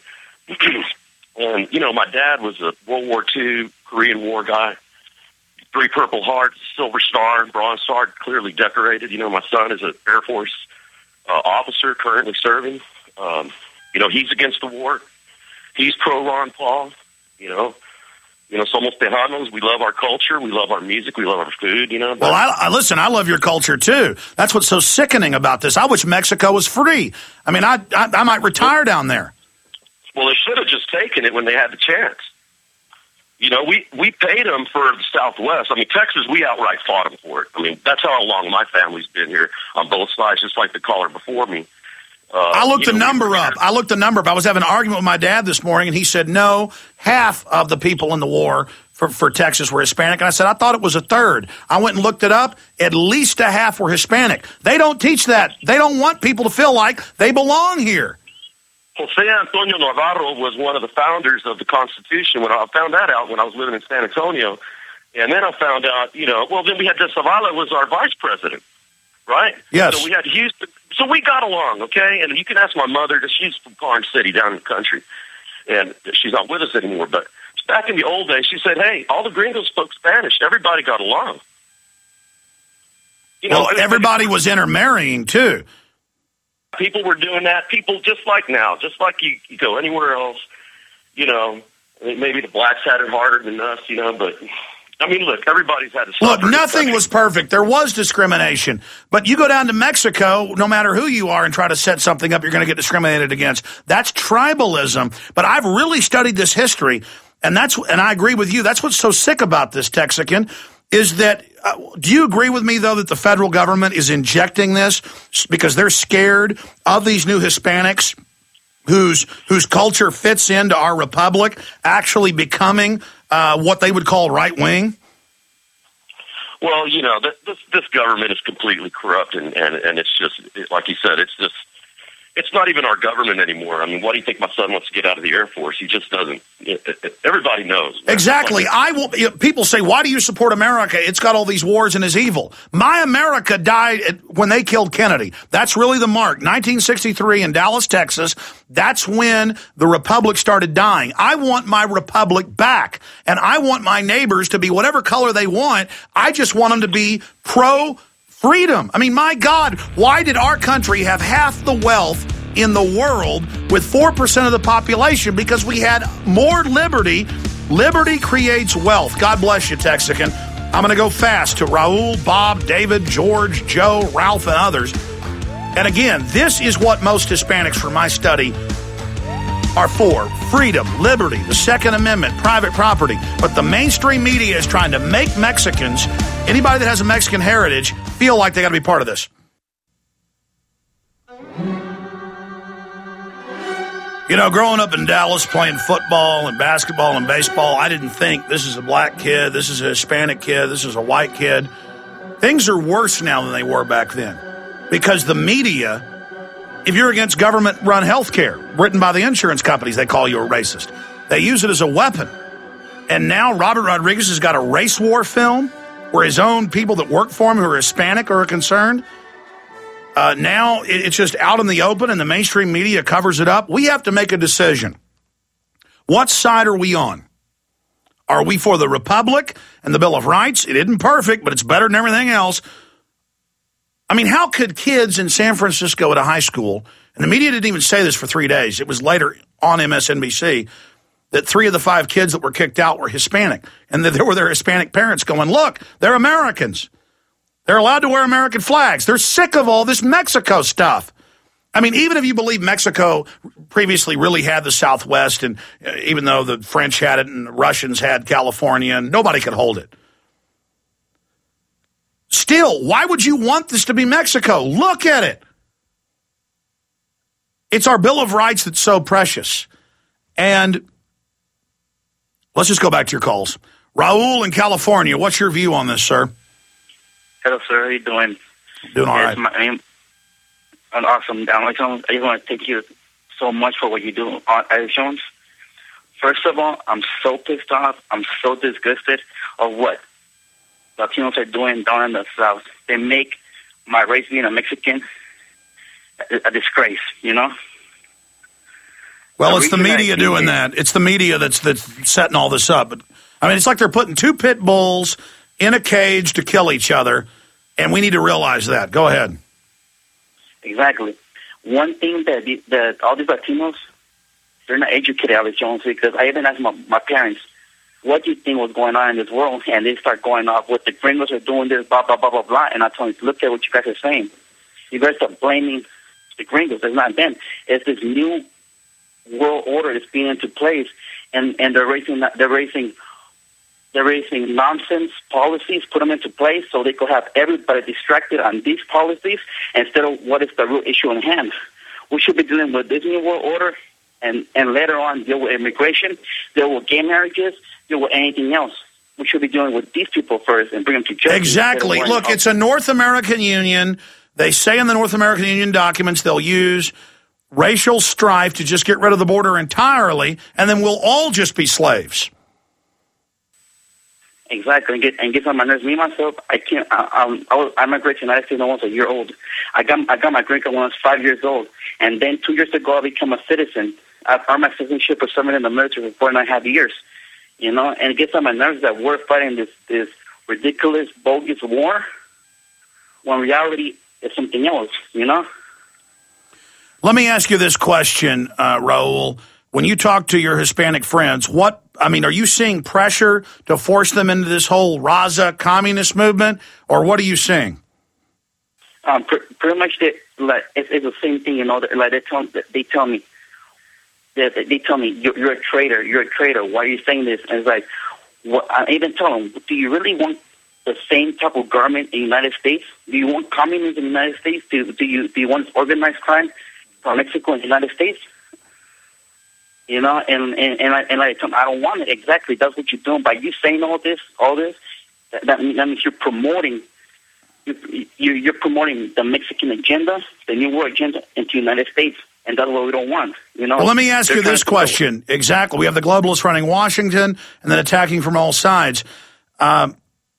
And, you know, my dad was a World War Two Korean War guy. Three Purple Hearts, Silver Star, Bronze Star, clearly decorated. You know, my son is an Air Force uh, officer currently serving. Um You know, he's against the war. He's pro Ron Paul. You know, you know, somos Tejanos. We love our culture. We love our music. We love our food. You know. But, well, I, I listen. I love your culture too. That's what's so sickening about this. I wish Mexico was free. I mean, I I, I might retire down there. Well, they should have just taken it when they had the chance. You know, we we paid them for the Southwest. I mean, Texas, we outright fought them for it. I mean, that's how long my family's been here on both sides, just like the caller before me. Uh, I looked the know, number up. I looked the number up. I was having an argument with my dad this morning, and he said, no, half of the people in the war for, for Texas were Hispanic. And I said, I thought it was a third. I went and looked it up. At least a half were Hispanic. They don't teach that. They don't want people to feel like they belong here. Jose Antonio Navarro was one of the founders of the Constitution. When I found that out when I was living in San Antonio, and then I found out, you know, well, then we had De Zavala was our vice president, right? Yes. So we had Houston. So we got along, okay? And you can ask my mother, she's from Karn City down in the country, and she's not with us anymore. But back in the old days, she said, hey, all the gringos spoke Spanish. Everybody got along. You know, well, everybody was intermarrying, too. People were doing that. People just like now, just like you, you go anywhere else, you know, maybe the blacks had it harder than us, you know, but... I mean, look, everybody's had to suffer. Look, nothing was perfect. There was discrimination. But you go down to Mexico, no matter who you are, and try to set something up, you're going to get discriminated against. That's tribalism. But I've really studied this history, and that's and I agree with you. That's what's so sick about this, Texican, is that, uh, do you agree with me, though, that the federal government is injecting this because they're scared of these new Hispanics whose whose culture fits into our republic actually becoming uh, what they would call right wing? Well, you know, this this government is completely corrupt, and, and, and it's just, like you said, it's just, it's not even our government anymore. I mean, why do you think my son wants to get out of the Air Force? He just doesn't. It, it, everybody knows. Exactly. I will. You know, people say, why do you support America? It's got all these wars and is evil. My America died when they killed Kennedy. That's really the mark. nineteen sixty-three in Dallas, Texas. That's when the republic started dying. I want my republic back, and I want my neighbors to be whatever color they want. I just want them to be pro freedom. I mean, my God, why did our country have half the wealth in the world with four percent of the population? Because we had more liberty. Liberty creates wealth. God bless you, Texican. I'm going to go fast to Raul, Bob, David, George, Joe, Ralph, and others. And again, this is what most Hispanics from my study are for. Freedom, liberty, the Second Amendment, private property. But the mainstream media is trying to make Mexicans, anybody that has a Mexican heritage, feel like they got to be part of this. You know, growing up in Dallas playing football and basketball and baseball, I didn't think this is a black kid, this is a Hispanic kid, this is a white kid. Things are worse now than they were back then. because the media, if you're against government-run health care written by the insurance companies, they call you a racist. They use it as a weapon. And now Robert Rodriguez has got a race war film where his own people that work for him who are Hispanic are concerned. Uh, now it's just out in the open and the mainstream media covers it up. We have to make a decision. What side are we on? Are we for the Republic and the Bill of Rights? It isn't perfect, but it's better than everything else. I mean, how could kids in San Francisco at a high school, and the media didn't even say this for three days, it was later on M S N B C, that three of the five kids that were kicked out were Hispanic, and that there were their Hispanic parents going, look, they're Americans. They're allowed to wear American flags. They're sick of all this Mexico stuff. I mean, even if you believe Mexico previously really had the Southwest, and uh, even though the French had it and the Russians had California, and nobody could hold it. Still, why would you want this to be Mexico? Look at it. It's our Bill of Rights that's so precious. And let's just go back to your calls. Raul in California, what's your view on this, sir? Hello, sir. How are you doing? Doing all yes, right. My name, an awesome. I just want to thank you so much for what you do on Alex Jones. First of all, I'm so pissed off. I'm so disgusted of what Latinos are doing down in the South. They make my race, being a Mexican, a, a disgrace, you know? Well, the it's the media doing that. It's the media that's that's setting all this up. But I mean, it's like they're putting two pit bulls in a cage to kill each other, and we need to realize that. Go ahead. Exactly. One thing that, the, that all these Latinos, they're not educated, Alex Jones, because I even asked my, my parents, what do you think was going on in this world? And they start going off, what the gringos are doing this, blah, blah, blah, blah, blah. And I told them, look at what you guys are saying. You guys are blaming the gringos. It's not them. It's this new world order that's being into place, and, and they're raising they're raising they're raising nonsense policies, put them into place so they could have everybody distracted on these policies instead of what is the real issue in hand. We should be dealing with this new world order, and, and later on deal with immigration, deal with gay marriages, deal with anything else. We should be dealing with these people first and bring them to justice. Exactly. Look, it's a North American Union. They say in the North American Union documents they'll use racial strife to just get rid of the border entirely, and then we'll all just be slaves. Exactly, and get and get on my nerves. Me myself, I can't. I, um, I was, I migrated to the United States when I was a year old. I got I got my green card when I was five years old, and then two years ago I became a citizen. I earned my citizenship for serving in the military for four and a half years. You know, and it gets on my nerves that we're fighting this this ridiculous, bogus war, when reality is something else. You know. Let me ask you this question, uh, Raul. When you talk to your Hispanic friends, what, I mean, are you seeing pressure to force them into this whole Raza communist movement, or what are you seeing? Um, pr- pretty much, they, like, it's, it's the same thing, you know, like they tell, they tell me, they, they tell me, you're, you're a traitor, you're a traitor, why are you saying this? And it's like, what, I even tell them, do you really want the same type of government in the United States? Do you want communism in the United States? Do, do you do you want organized crime from Mexico and the United States? You know, and and and I, and I, I don't want it. Exactly, that's what you're doing by you saying all this, all this. That, that means you're promoting, you're, you're promoting the Mexican agenda, the New World agenda, into the United States, and that's what we don't want. You know. Well, let me ask They're you this question. Exactly, we have the globalists running Washington and then attacking from all sides. Um,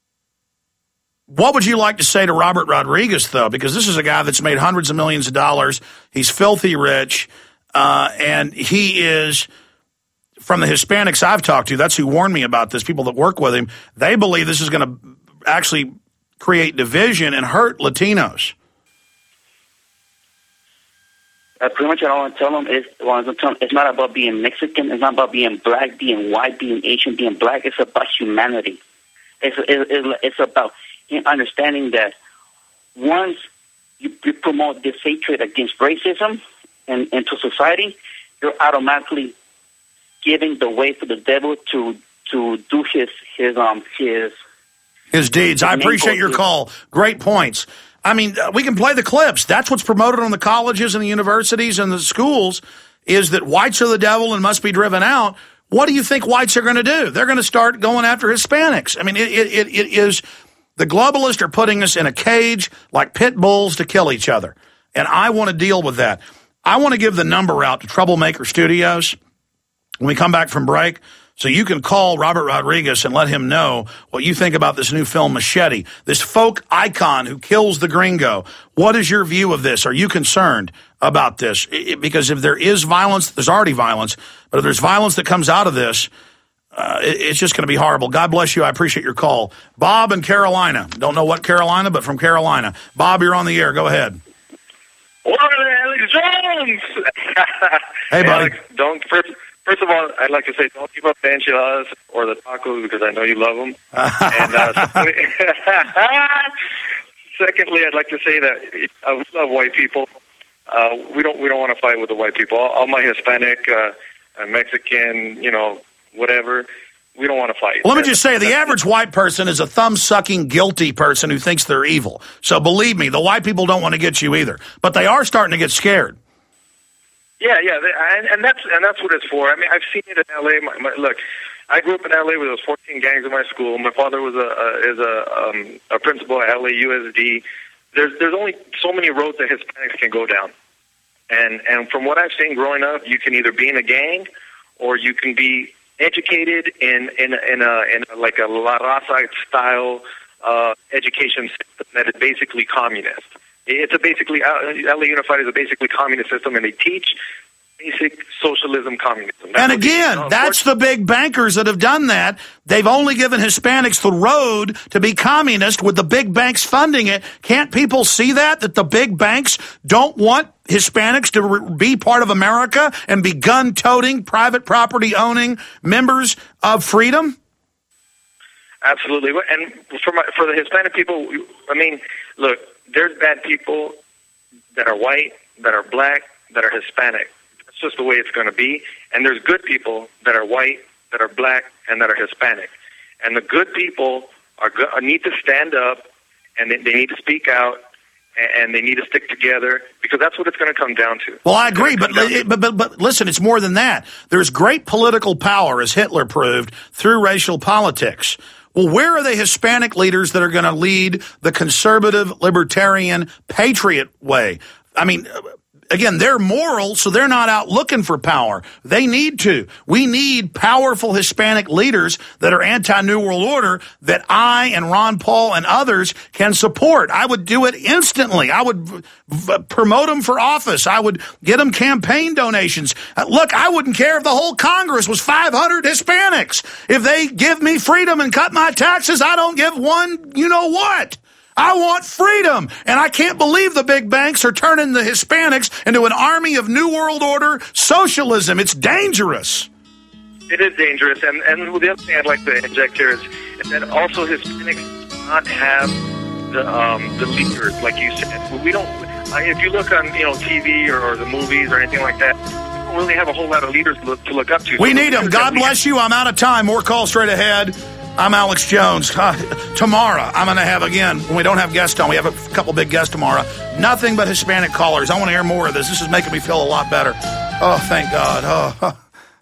what would you like to say to Robert Rodriguez, though? Because this is a guy that's made hundreds of millions of dollars. He's filthy rich. Uh, and he is, from the Hispanics I've talked to, that's who warned me about this, people that work with him, they believe this is going to actually create division and hurt Latinos. Uh, pretty much what I want to tell them is, well, it's not about being Mexican, it's not about being black, being white, being Asian, being black, it's about humanity. It's, it's, it's about understanding that once you, you promote this hatred against racism, And into society, you're automatically giving the way for the devil to to do his his um his his deeds. I appreciate your call. Great points. I mean, we can play the clips. That's what's promoted on the colleges and the universities and the schools, is that whites are the devil and must be driven out. What do you think whites are going to do? They're going to start going after Hispanics. I mean, it it it is The globalists are putting us in a cage like pit bulls to kill each other. And I want to deal with that. I want to give the number out to Troublemaker Studios when we come back from break, so you can call Robert Rodriguez and let him know what you think about this new film, Machete, this folk icon who kills the gringo. What is your view of this? Are you concerned about this? It, because if there is violence, there's already violence, but if there's violence that comes out of this, uh, it, it's just going to be horrible. God bless you. I appreciate your call. Bob in Carolina. Don't know what Carolina, but from Carolina. Bob, you're on the air. Go ahead. What Alex Jones? Hey, buddy. Alex, don't first. First of all, I'd like to say don't give up the enchiladas or the tacos because I know you love them. and uh, secondly, I'd like to say that I love white people. Uh, we don't we don't want to fight with the white people. All, all my Hispanic, uh, uh, Mexican, you know, whatever. We don't want to fight. Well, let me just say, the average white person is a thumb-sucking, guilty person who thinks they're evil. So believe me, the white people don't want to get you either. But they are starting to get scared. Yeah, yeah, they, and, and that's and that's what it's for. I mean, I've seen it in L A. My, my, look, I grew up in L A where there was fourteen gangs in my school. My father was a, a is a um, a principal at L A U S D. There's there's only so many roads that Hispanics can go down, and and from what I've seen growing up, you can either be in a gang, or you can be educated in in in a in a, like a La Raza style uh, education system that is basically communist. It's a basically, L A Unified is a basically communist system, and they teach basic socialism communism. That's and again, that's the big bankers that have done that. They've only given Hispanics the road to be communist with the big banks funding it. Can't people see that, that the big banks don't want Hispanics to re- be part of America and be gun-toting, private property-owning members of freedom? Absolutely. And for, my, for the Hispanic people, I mean, look, there's bad people that are white, that are black, that are Hispanic. That's just the way it's going to be. And there's good people that are white, that are black, and that are Hispanic. And the good people are go- need to stand up, and they, they need to speak out, and, and they need to stick together, because that's what it's going to come down to. Well, I agree, but, but, but, but listen, it's more than that. There's great political power, as Hitler proved, through racial politics. Well, where are the Hispanic leaders that are going to lead the conservative, libertarian, patriot way? I mean, again, they're moral, so they're not out looking for power. They need to. We need powerful Hispanic leaders that are anti-New World Order that I and Ron Paul and others can support. I would do it instantly. I would v- v- promote them for office. I would get them campaign donations. Uh, look, I wouldn't care if the whole Congress was five hundred Hispanics. If they give me freedom and cut my taxes, I don't give one you-know-what. I want freedom, and I can't believe the big banks are turning the Hispanics into an army of New World Order socialism. It's dangerous. It is dangerous, and, and the other thing I'd like to inject here is, is that also Hispanics do not have the um, the leaders, like you said. We don't. I, if you look on you know T V or, or the movies or anything like that, we don't really have a whole lot of leaders to look, to look up to. We so need them. God bless you. I'm out of time. More calls straight ahead. I'm Alex Jones. Uh, tomorrow, I'm going to have, again, when we don't have guests on, we have a couple big guests tomorrow, nothing but Hispanic callers. I want to hear more of this. This is making me feel a lot better. Oh, thank God. Oh.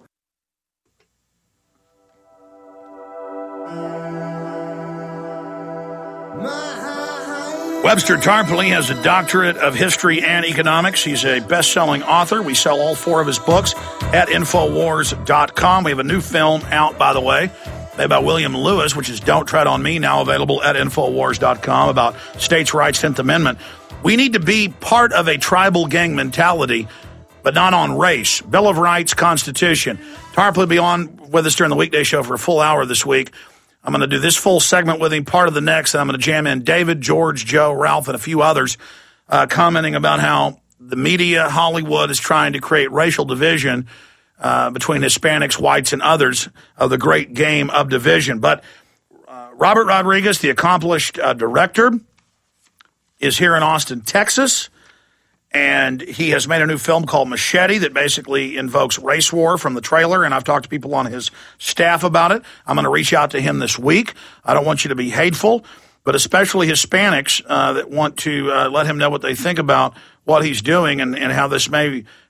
Webster Tarpley has a doctorate of history and economics. He's a best-selling author. We sell all four of his books at Infowars dot com. We have a new film out, by the way, made by William Lewis, which is Don't Tread on Me, now available at Infowars dot com, about states' rights, tenth Amendment. We need to be part of a tribal gang mentality, but not on race. Bill of Rights, Constitution. Tarpley will be on with us during the weekday show for a full hour this week. I'm going to do this full segment with him, part of the next, and I'm going to jam in David, George, Joe, Ralph, and a few others uh, commenting about how the media, Hollywood, is trying to create racial division uh, between Hispanics, whites, and others of the great game of division. But uh, Robert Rodriguez, the accomplished uh, director, is here in Austin, Texas, and he has made a new film called Machete that basically invokes race war from the trailer, and I've talked to people on his staff about it. I'm going to reach out to him this week. I don't want you to be hateful, but especially Hispanics uh, that want to uh, let him know what they think about what he's doing and, and how this may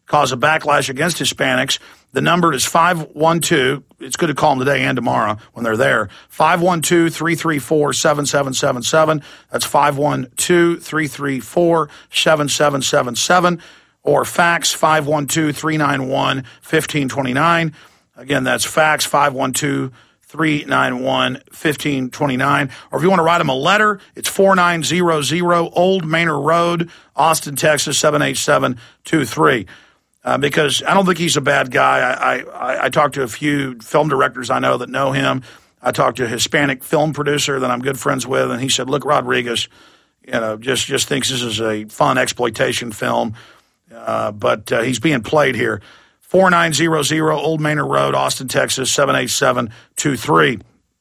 cause a backlash against Hispanics. The number is five one two. It's good to call them today and tomorrow when they're there. five one two, three three four, seven seven seven seven. That's five one two, three three four, seven seven seven seven. Or fax five one two, three nine one, one five two nine. Again, that's fax five one two, three nine one, one five two nine. Or if you want to write them a letter, it's four nine zero zero Old Manor Road, Austin, Texas, seven eight seven two three. Uh, because I don't think he's a bad guy. I, I, I talked to a few film directors I know that know him. I talked to a Hispanic film producer that I'm good friends with, and he said, look, Rodriguez, you know, just, just thinks this is a fun exploitation film. Uh, but uh, he's being played here. four nine zero zero Old Manor Road, Austin, Texas, seven eight seven two three.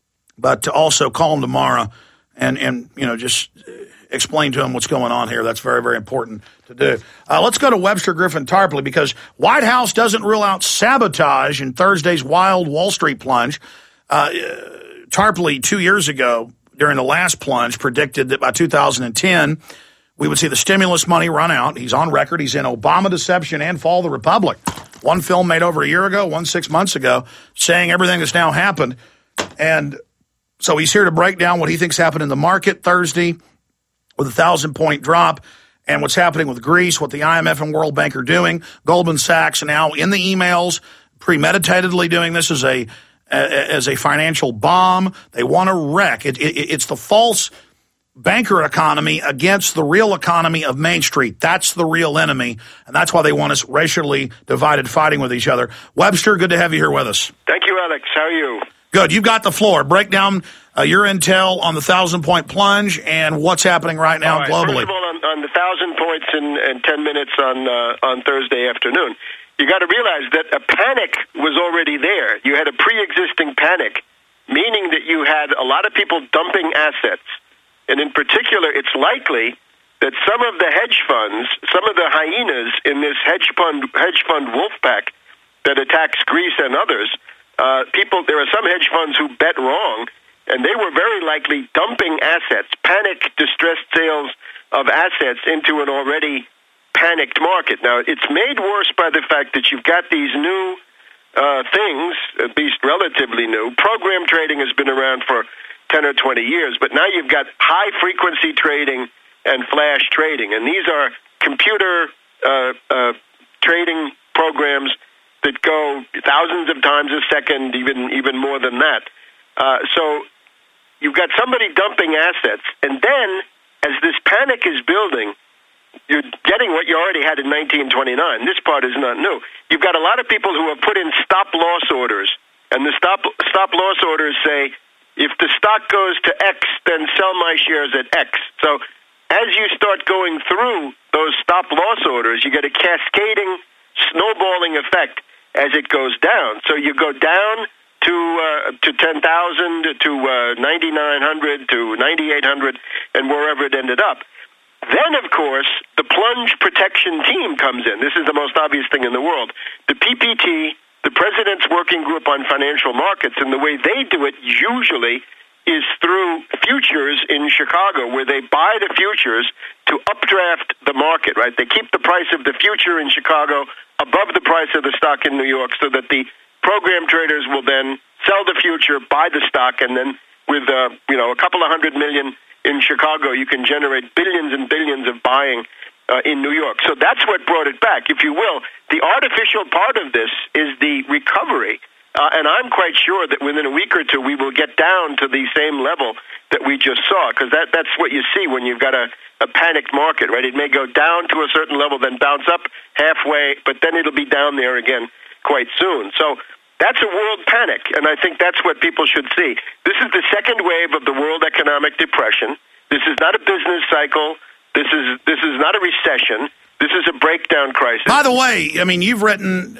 But to also call him tomorrow and, and you know, just explain to him what's going on here. That's very, very important to do. Uh, let's go to Webster Griffin Tarpley, because White House doesn't rule out sabotage in Thursday's wild Wall Street plunge. Uh, Tarpley, two years ago, during the last plunge, predicted that by two thousand ten, we would see the stimulus money run out. He's on record. He's in Obama Deception and Fall of the Republic. One film made over a year ago, one six months ago, saying everything that's now happened. And so he's here to break down what he thinks happened in the market Thursday with a thousand-point drop, and what's happening with Greece, what the I M F and World Bank are doing. Goldman Sachs now in the emails, premeditatedly doing this as a as a financial bomb. They want to wreck. It, it, it's the false banker economy against the real economy of Main Street. That's the real enemy, and that's why they want us racially divided, fighting with each other. Webster, good to have you here with us. Thank you, Alex. How are you? Good. You've got the floor. Break down uh, your intel on the thousand-point plunge and what's happening right now right. globally. First of all, on, on the thousand points in, in ten minutes on uh, on Thursday afternoon, you got to realize that a panic was already there. You had a pre-existing panic, meaning that you had a lot of people dumping assets. And in particular, it's likely that some of the hedge funds, some of the hyenas in this hedge fund hedge fund wolf pack that attacks Greece and others, uh, people, there are some hedge funds who bet wrong, and they were very likely dumping assets, panic, distressed sales of assets into an already panicked market. Now, it's made worse by the fact that you've got these new uh, things, at least relatively new. Program trading has been around for ten or twenty years, but now you've got high-frequency trading and flash trading, and these are computer uh, uh, trading programs that go thousands of times a second, even even more than that. Uh, so you've got somebody dumping assets, and then as this panic is building, you're getting what you already had in nineteen twenty-nine. This part is not new. You've got a lot of people who have put in stop-loss orders, and the stop stop-loss orders say, if the stock goes to X, then sell my shares at X. So as you start going through those stop-loss orders, you get a cascading, snowballing effect as it goes down. So you go down to uh, to ten thousand, to uh, ninety-nine hundred, to ninety-eight hundred, and wherever it ended up. Then, of course, the plunge protection team comes in. This is the most obvious thing in the world. The P P T, the President's Working Group on Financial Markets, and the way they do it usually is through futures in Chicago, where they buy the futures to updraft the market, right? They keep the price of the future in Chicago above the price of the stock in New York so that the program traders will then sell the future, buy the stock, and then with, uh, you know, a couple of hundred million in Chicago, you can generate billions and billions of buying uh, in New York. So that's what brought it back, if you will. The artificial part of this is the recovery. Uh, and I'm quite sure that within a week or two, we will get down to the same level that we just saw, because that, that's what you see when you've got a, a panicked market, right? It may go down to a certain level, then bounce up halfway, but then it'll be down there again quite soon. So that's a world panic, and I think that's what people should see. This is the second wave of the world economic depression. This is not a business cycle. This is this is not a recession. This is a breakdown crisis. By the way, I mean, you've written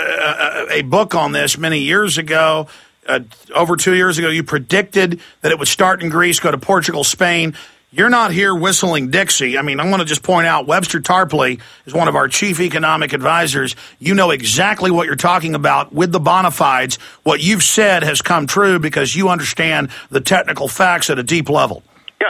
uh, a book on this many years ago. Uh, over two years ago, you predicted that it would start in Greece, go to Portugal, Spain. You're not here whistling Dixie. I mean, I want to just point out, Webster Tarpley is one of our chief economic advisors. You know exactly what you're talking about with the bona fides. What you've said has come true because you understand the technical facts at a deep level. Yeah, it's like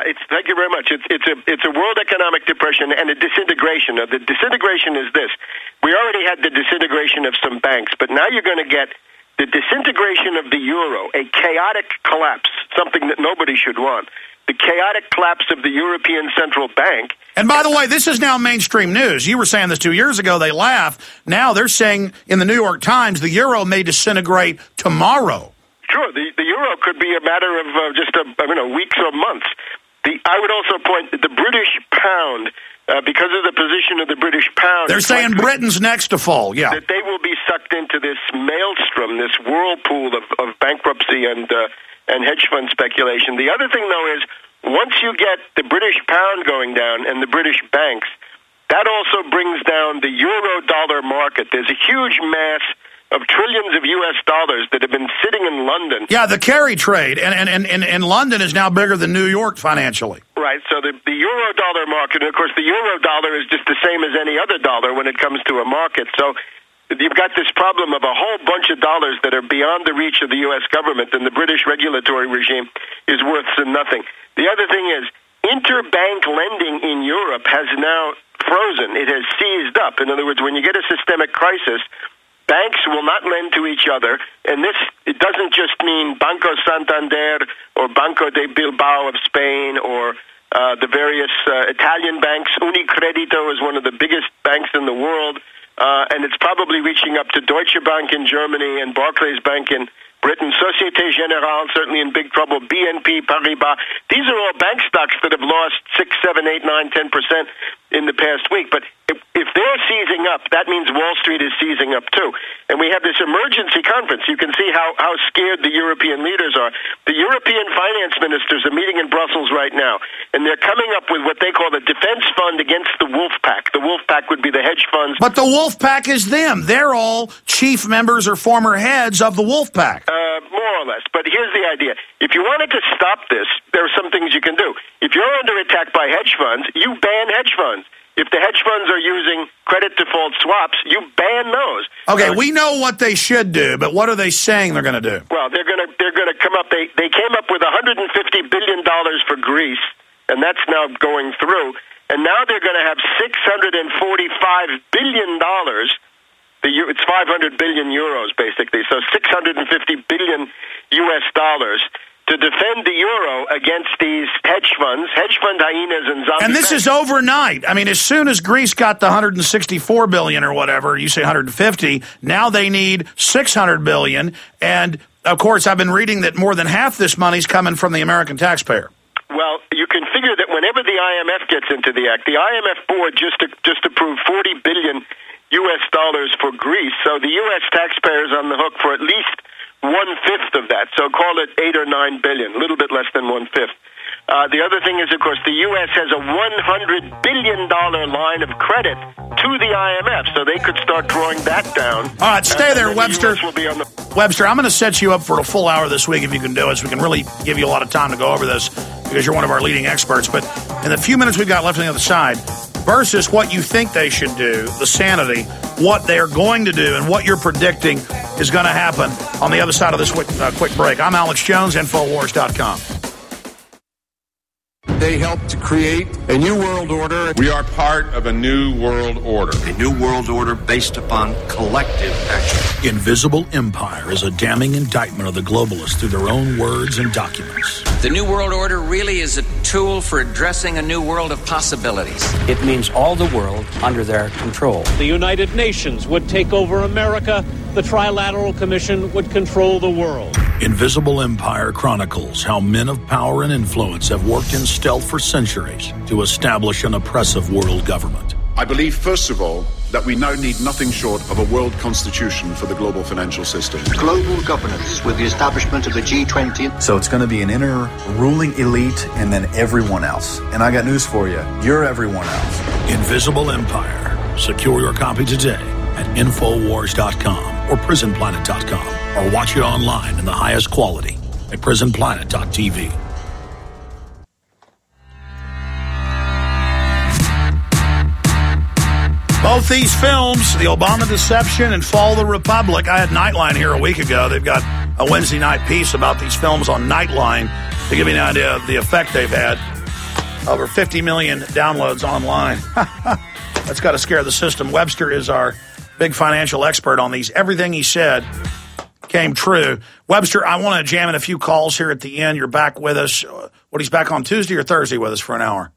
you very much. It's it's a it's a world economic depression and a disintegration. Now, the disintegration is this: we already had the disintegration of some banks, but now you're going to get the disintegration of the euro, a chaotic collapse, something that nobody should want. The chaotic collapse of the European Central Bank. And by the way, this is now mainstream news. You were saying this two years ago. They laughed. Now they're saying in the New York Times the euro may disintegrate tomorrow. Sure, the, the euro could be a matter of uh, just a, I mean, a weeks or months. The, I would also point that the British pound, uh, because of the position of the British pound... They're saying Britain's next to fall, yeah. That they will be sucked into this maelstrom, this whirlpool of, of bankruptcy and... Uh, and hedge fund speculation. The other thing, though, is once you get the British pound going down and the British banks, that also brings down the euro-dollar market. There's a huge mass of trillions of U S dollars that have been sitting in London. Yeah, the carry trade. And, and, and, and, and London is now bigger than New York financially. Right, so the, the euro-dollar market, and of course the euro-dollar is just the same as any other dollar when it comes to a market. So you've got this problem of a whole bunch of dollars that are beyond the reach of the U S government, and the British regulatory regime is worth nothing. The other thing is, interbank lending in Europe has now frozen. It has seized up. In other words, when you get a systemic crisis, banks will not lend to each other, and this it doesn't just mean Banco Santander or Banco de Bilbao of Spain or uh, the various uh, Italian banks. Unicredito is one of the biggest banks in the world. Uh, and it's probably reaching up to Deutsche Bank in Germany and Barclays Bank in Britain, Societe Generale certainly in big trouble, B N P Paribas. These are all bank stocks that have lost six, seven, eight, nine, ten percent in the past week. But if, if they're seizing up, that means Wall Street is seizing up too. And we have this emergency conference. You can see how, how scared the European leaders are. The European finance ministers are meeting in Brussels right now, and they're coming up with what they call the defense fund against the wolf pack. The wolf pack would be the hedge funds. But the wolf pack is them. They're all chief members or former heads of the wolf pack. Uh, more or less. But here's the idea. If you wanted to stop this, there are some things you can do. If you're under attack by hedge funds, you ban hedge funds. If the hedge funds are using credit default swaps, you ban those. Okay, uh, we know what they should do, but what are they saying they're going to do? Well, they're going to they're going to come up. They they came up with one hundred fifty billion dollars for Greece, and that's now going through. And now they're going to have six hundred forty-five billion dollars. The it's five hundred billion euros basically, so six hundred fifty billion U S dollars. To defend the euro against these hedge funds, hedge fund hyenas and zombie. And this banks. is overnight. I mean, as soon as Greece got the one hundred sixty-four billion or whatever, you say one hundred fifty, now they need six hundred billion. And of course, I've been reading that more than half this money's coming from the American taxpayer. Well, you can figure that whenever the I M F gets into the act, the I M F board just just approved forty billion U S dollars for Greece, so the U S taxpayer is on the hook for at least one-fifth of that, so call it eight or nine billion, a little bit less than one-fifth. Uh, the other thing is, of course, the U S has a one hundred billion dollars line of credit to the I M F, so they could start drawing that down. All right, stay there, the Webster. Will be on the- Webster, I'm going to set you up for a full hour this week if you can do it, so we can really give you a lot of time to go over this because you're one of our leading experts. But in the few minutes we've got left on the other side, versus what you think they should do, the sanity, what they're going to do, and what you're predicting is going to happen on the other side of this quick, uh, quick break. I'm Alex Jones, Infowars dot com. They helped to create a new world order. We are part of a new world order. A new world order based upon collective action. Invisible Empire is a damning indictment of the globalists through their own words and documents. The New World Order really is a tool for addressing a new world of possibilities. It means all the world under their control. The United Nations would take over America. The Trilateral Commission would control the world. Invisible Empire chronicles how men of power and influence have worked in stealth for centuries to establish an oppressive world government. I believe, first of all, that we now need nothing short of a world constitution for the global financial system. Global governance with the establishment of the G twenty. So it's going to be an inner ruling elite and then everyone else. And I got news for you. You're everyone else. Invisible Empire. Secure your copy today at Infowars dot com or Prison Planet dot com, or watch it online in the highest quality at Prison Planet dot T V. Both these films, The Obama Deception and Fall of the Republic, I had Nightline here a week ago. They've got a Wednesday night piece about these films on Nightline to give you an idea of the effect they've had. Over fifty million downloads online. That's got to scare the system. Webster is our big financial expert on these. Everything he said came true. Webster, I want to jam in a few calls here at the end. You're back with us. What, he's back on Tuesday or Thursday with us for an hour?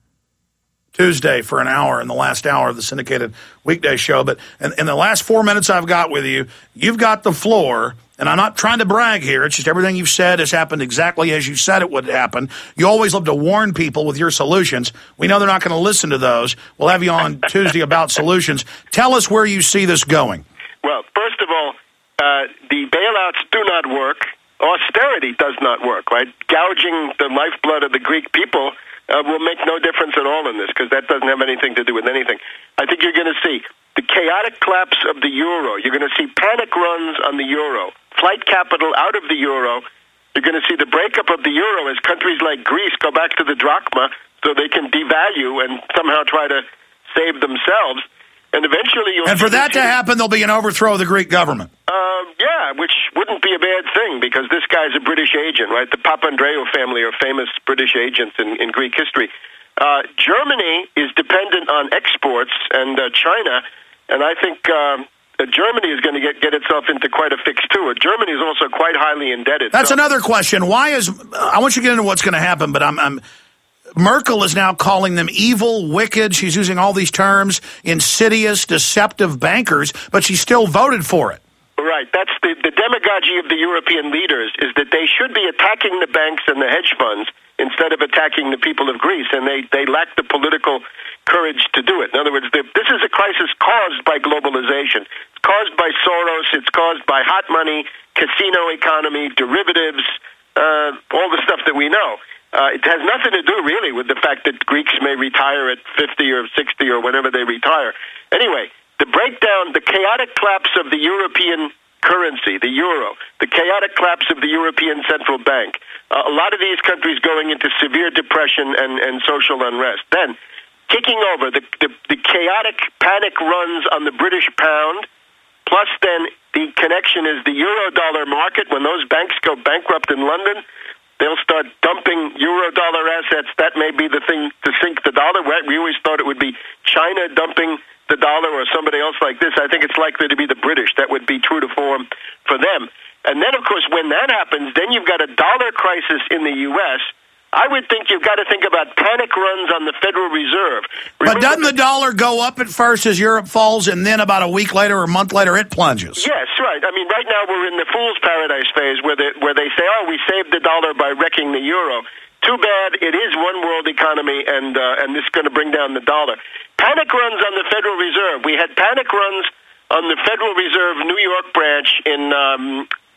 Tuesday for an hour in the last hour of the syndicated weekday show. But in, in the last four minutes I've got with you, you've got the floor, and I'm not trying to brag here. It's just everything you've said has happened exactly as you said it would happen. You always love to warn people with your solutions. We know they're not going to listen to those. We'll have you on Tuesday about solutions. Tell us where you see this going. Well, first of all, uh, the bailouts do not work. Austerity does not work, right? Gouging the lifeblood of the Greek people Uh, will make no difference at all in this, because that doesn't have anything to do with anything. I think you're going to see the chaotic collapse of the euro. You're going to see panic runs on the euro, flight capital out of the euro. You're going to see the breakup of the euro as countries like Greece go back to the drachma so they can devalue and somehow try to save themselves. And eventually you'll... And for that to happen, there'll be an overthrow of the Greek government. Uh, yeah, which wouldn't be a bad thing, because this guy's a British agent, right? The Papandreou family are famous British agents in, in Greek history. Uh, Germany is dependent on exports, and uh, China, and I think uh, Germany is going to get, get itself into quite a fix, too. Germany is also quite highly indebted. That's so. another question. Why is... I want you to get into what's going to happen, but I'm... I'm Merkel is now calling them evil, wicked. She's using all these terms, insidious, deceptive bankers, but she still voted for it. Right. That's the, the demagogy of the European leaders, is that they should be attacking the banks and the hedge funds instead of attacking the people of Greece, and they, they lack the political courage to do it. In other words, this is a crisis caused by globalization. It's caused by Soros. It's caused by hot money, casino economy, derivatives, uh, all the stuff that we know. Uh, it has nothing to do, really, with the fact that Greeks may retire at fifty or sixty or whenever they retire. Anyway, the breakdown, the chaotic collapse of the European currency, the euro, the chaotic collapse of the European Central Bank, uh, a lot of these countries going into severe depression and, and social unrest. Then, kicking over, the, the, the chaotic panic runs on the British pound, plus then the connection is the euro-dollar market. When those banks go bankrupt in London, they'll start dumping euro-dollar assets. That may be the thing to sink the dollar. We always thought it would be China dumping the dollar or somebody else like this. I think it's likely to be the British. That would be true to form for them. And then, of course, when that happens, then you've got a dollar crisis in the U S I would think you've got to think about panic runs on the Federal Reserve. Remember, but doesn't the dollar go up at first as Europe falls, and then about a week later or a month later it plunges? Yes, right. I mean, right now we're in the fool's paradise phase where they, where they say, oh, we saved the dollar by wrecking the euro. Too bad, it is one world economy, and uh, and this is going to bring down the dollar. Panic runs on the Federal Reserve. We had panic runs on the Federal Reserve New York branch in um,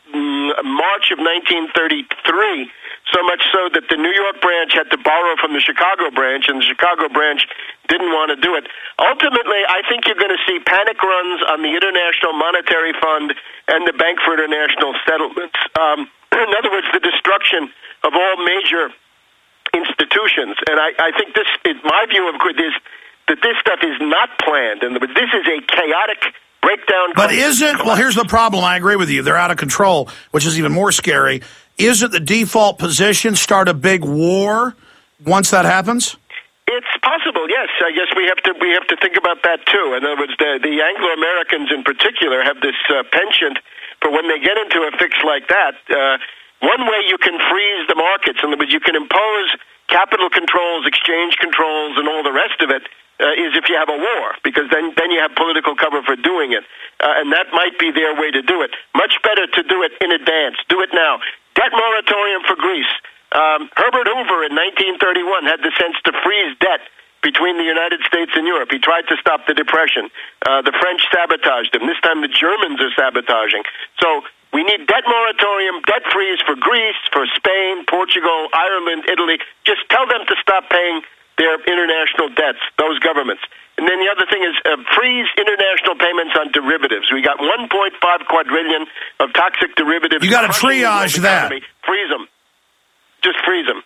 March of nineteen thirty-three, so much so that the New York branch had to borrow from the Chicago branch, and the Chicago branch didn't want to do it. Ultimately, I think you're going to see panic runs on the International Monetary Fund and the Bank for International Settlements. Um, in other words, the destruction of all major institutions. And I, I think this is my view of this, that this stuff is not planned, and this is a chaotic breakdown. But isn't, well, here's the problem. I agree with you. They're out of control, which is even more scary. Isn't the default position start a big war once that happens? It's possible, yes. I guess we have to we have to think about that too. In other words, the, the Anglo-Americans in particular have this uh, penchant for when they get into a fix like that. Uh, one way you can freeze the markets, in other words, you can impose capital controls, exchange controls, and all the rest of it, uh, is if you have a war, because then, then you have political cover for doing it. Uh, and that might be their way to do it. Much better to do it in advance. Do it now. Debt moratorium for Greece. Um, Herbert Hoover in nineteen thirty-one had the sense to freeze debt between the United States and Europe. He tried to stop the Depression. Uh, the French sabotaged him. This time the Germans are sabotaging. So we need debt moratorium, debt freeze for Greece, for Spain, Portugal, Ireland, Italy. Just tell them to stop paying their international debts, those governments. And then the other thing is uh, freeze international payments on derivatives. We got one point five quadrillion of toxic derivatives. You got to triage that. Freeze them. Just freeze them.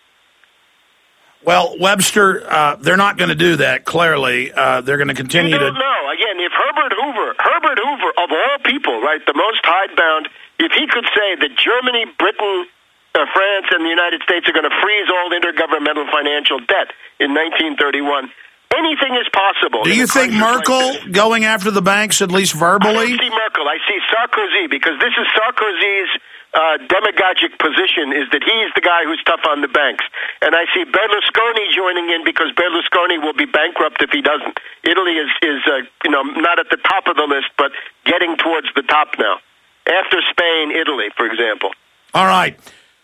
Well, Webster, uh, they're not going to do that, clearly. Uh, they're going to continue to... You don't to... know. Again, if Herbert Hoover, Herbert Hoover, of all people, right, the most hidebound, if he could say that Germany, Britain, uh, France and the United States are going to freeze all intergovernmental financial debt in nineteen thirty-one. Anything is possible. Do you think Merkel like going after the banks, at least verbally? I don't see Merkel. I see Sarkozy, because this is Sarkozy's uh, demagogic position, is that he's the guy who's tough on the banks. And I see Berlusconi joining in, because Berlusconi will be bankrupt if he doesn't. Italy is, is uh, you know, not at the top of the list, but getting towards the top now. After Spain, Italy, for example. All right.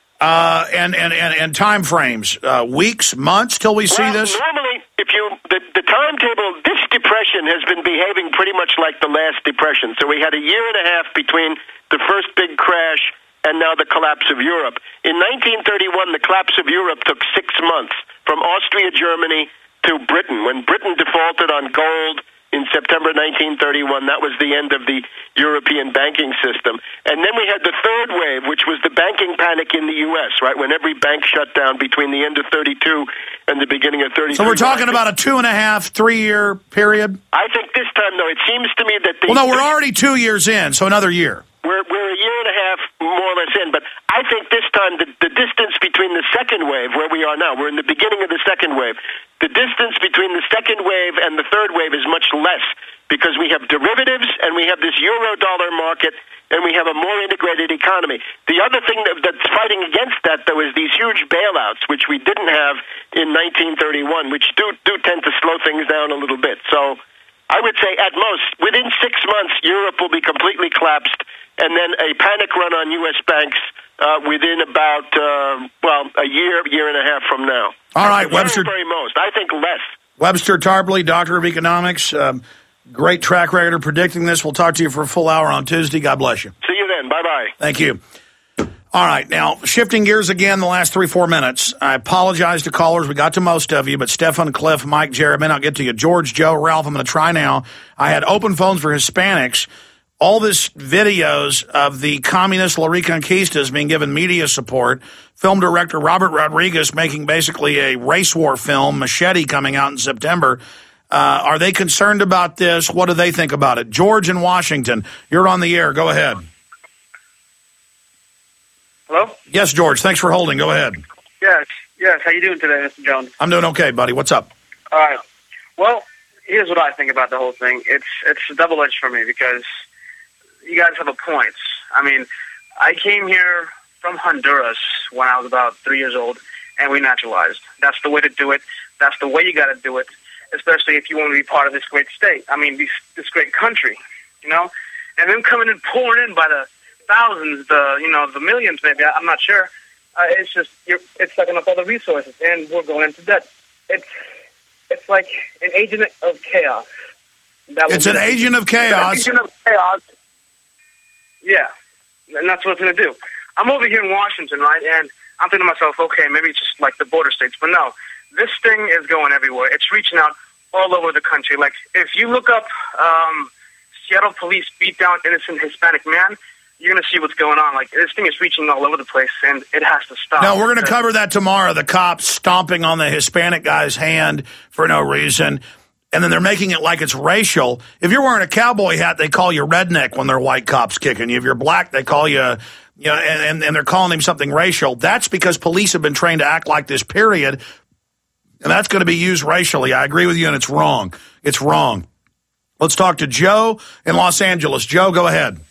Uh, and, and, and, and time frames, uh, weeks, months till we see well, this? Normally, if you the, the timetable, this depression has been behaving pretty much like the last depression. So we had a year and a half between the first big crash and now the collapse of Europe. In nineteen thirty-one, the collapse of Europe took six months, from Austria, Germany to Britain. When Britain defaulted on gold in September nineteen thirty-one, that was the end of the European banking system. And then we had the third wave, which was the banking panic in the U S, right, when every bank shut down between the end of thirty-two and the beginning of thirty-three. So we're talking about a two and a half, three-year period? I think this time, though, it seems to me that the... Well, no, we're already two years in, so another year. We're, we're a year and a half more or less in, but I think this time the, the distance between the second wave, where we are now, we're in the beginning of the second wave, the distance between the second wave and the third wave is much less, because we have derivatives and we have this euro-dollar market and we have a more integrated economy. The other thing that, that's fighting against that, though, is these huge bailouts, which we didn't have in nineteen thirty-one, which do, do tend to slow things down a little bit. So I would say at most, within six months, Europe will be completely collapsed, and then a panic run on U S banks uh, within about, uh, well, a year, year and a half from now. All right, very, Webster. Very most. I think less. Webster Tarpley, Doctor of Economics. Um, great track record of predicting this. We'll talk to you for a full hour on Tuesday. God bless you. See you then. Bye-bye. Thank you. All right, now, shifting gears again the last three, four minutes. I apologize to callers. We got to most of you, but Stefan, Cliff, Mike, Jared, may not get to you. George, Joe, Ralph, I'm going to try now. I had open phones for Hispanics. All this videos of the communist La Reconquistas being given media support. Film director Robert Rodriguez making basically a race war film, Machete, coming out in September. Uh, are they concerned about this? What do they think about it? George in Washington, you're on the air. Go ahead. Hello? Yes, George. Thanks for holding. Go ahead. Yes, yes. How you doing today, Mister Jones? I'm doing okay, buddy. What's up? All right. Well, here's what I think about the whole thing. It's it's double-edged for me, because you guys have a point. I mean, I came here from Honduras when I was about three years old, and we naturalized. That's the way to do it. That's the way you got to do it, especially if you want to be part of this great state. I mean, this, this great country, you know? And them coming and pouring in by the thousands, the, you know, the millions maybe, I'm not sure. Uh, it's just, you're, it's sucking up all the resources, and we're going into debt. It's, it's like an agent of chaos. That it's an agent of chaos. It's an agent of chaos. Yeah, and that's what it's going to do. I'm over here in Washington, right, and I'm thinking to myself, okay, maybe it's just like the border states. But no, this thing is going everywhere. It's reaching out all over the country. Like, if you look up um, Seattle police beat down innocent Hispanic man, you're going to see what's going on. Like, this thing is reaching all over the place, and it has to stop. No, we're going to cover that tomorrow, the cops stomping on the Hispanic guy's hand for no reason. And then they're making it like it's racial. If you're wearing a cowboy hat, they call you redneck when they're white cops kicking you. If you're black, they call you, you know, and, and, and they're calling him something racial. That's because police have been trained to act like this, period. And that's going to be used racially. I agree with you, and it's wrong. It's wrong. Let's talk to Joe in Los Angeles. Joe, go ahead.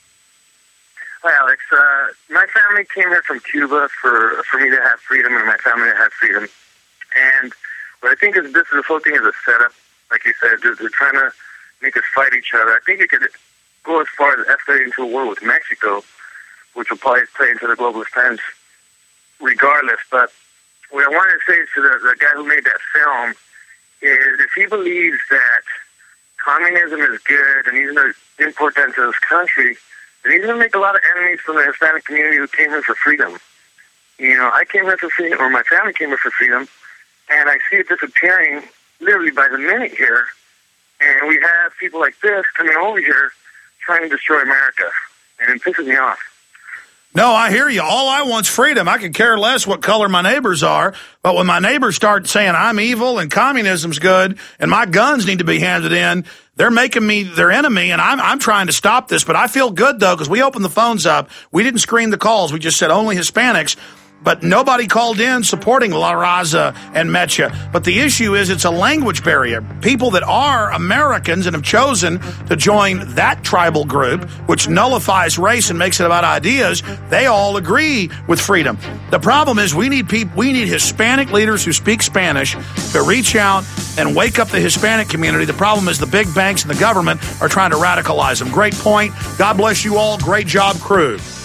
Hi, Alex. Uh, my family came here from Cuba for for me to have freedom and my family to have freedom. And what I think is this, this whole thing is a setup. Like you said, they're, they're trying to make us fight each other. I think it could go as far as escalating into a war with Mexico, which will probably play into the globalist times regardless. But what I wanted to say to the, the guy who made that film is if he believes that communism is good and he's going to import that into this country, then he's going to make a lot of enemies from the Hispanic community who came here for freedom. You know, I came here for freedom, or my family came here for freedom, and I see it disappearing literally by the minute here, and we have people like this coming over here trying to destroy America, and it pisses me off. No, I hear you. All I want's freedom. I could care less what color my neighbors are, but when my neighbors start saying I'm evil and communism's good and my guns need to be handed in, they're making me their enemy, and I'm, I'm trying to stop this. But I feel good, though, because we opened the phones up. We didn't screen the calls. We just said only Hispanics. But nobody called in supporting La Raza and Mecha. But the issue is it's a language barrier. People that are Americans and have chosen to join that tribal group, which nullifies race and makes it about ideas, they all agree with freedom. The problem is we need people, we need Hispanic leaders who speak Spanish to reach out and wake up the Hispanic community. The problem is the big banks and the government are trying to radicalize them. Great point. God bless you all. Great job, crew.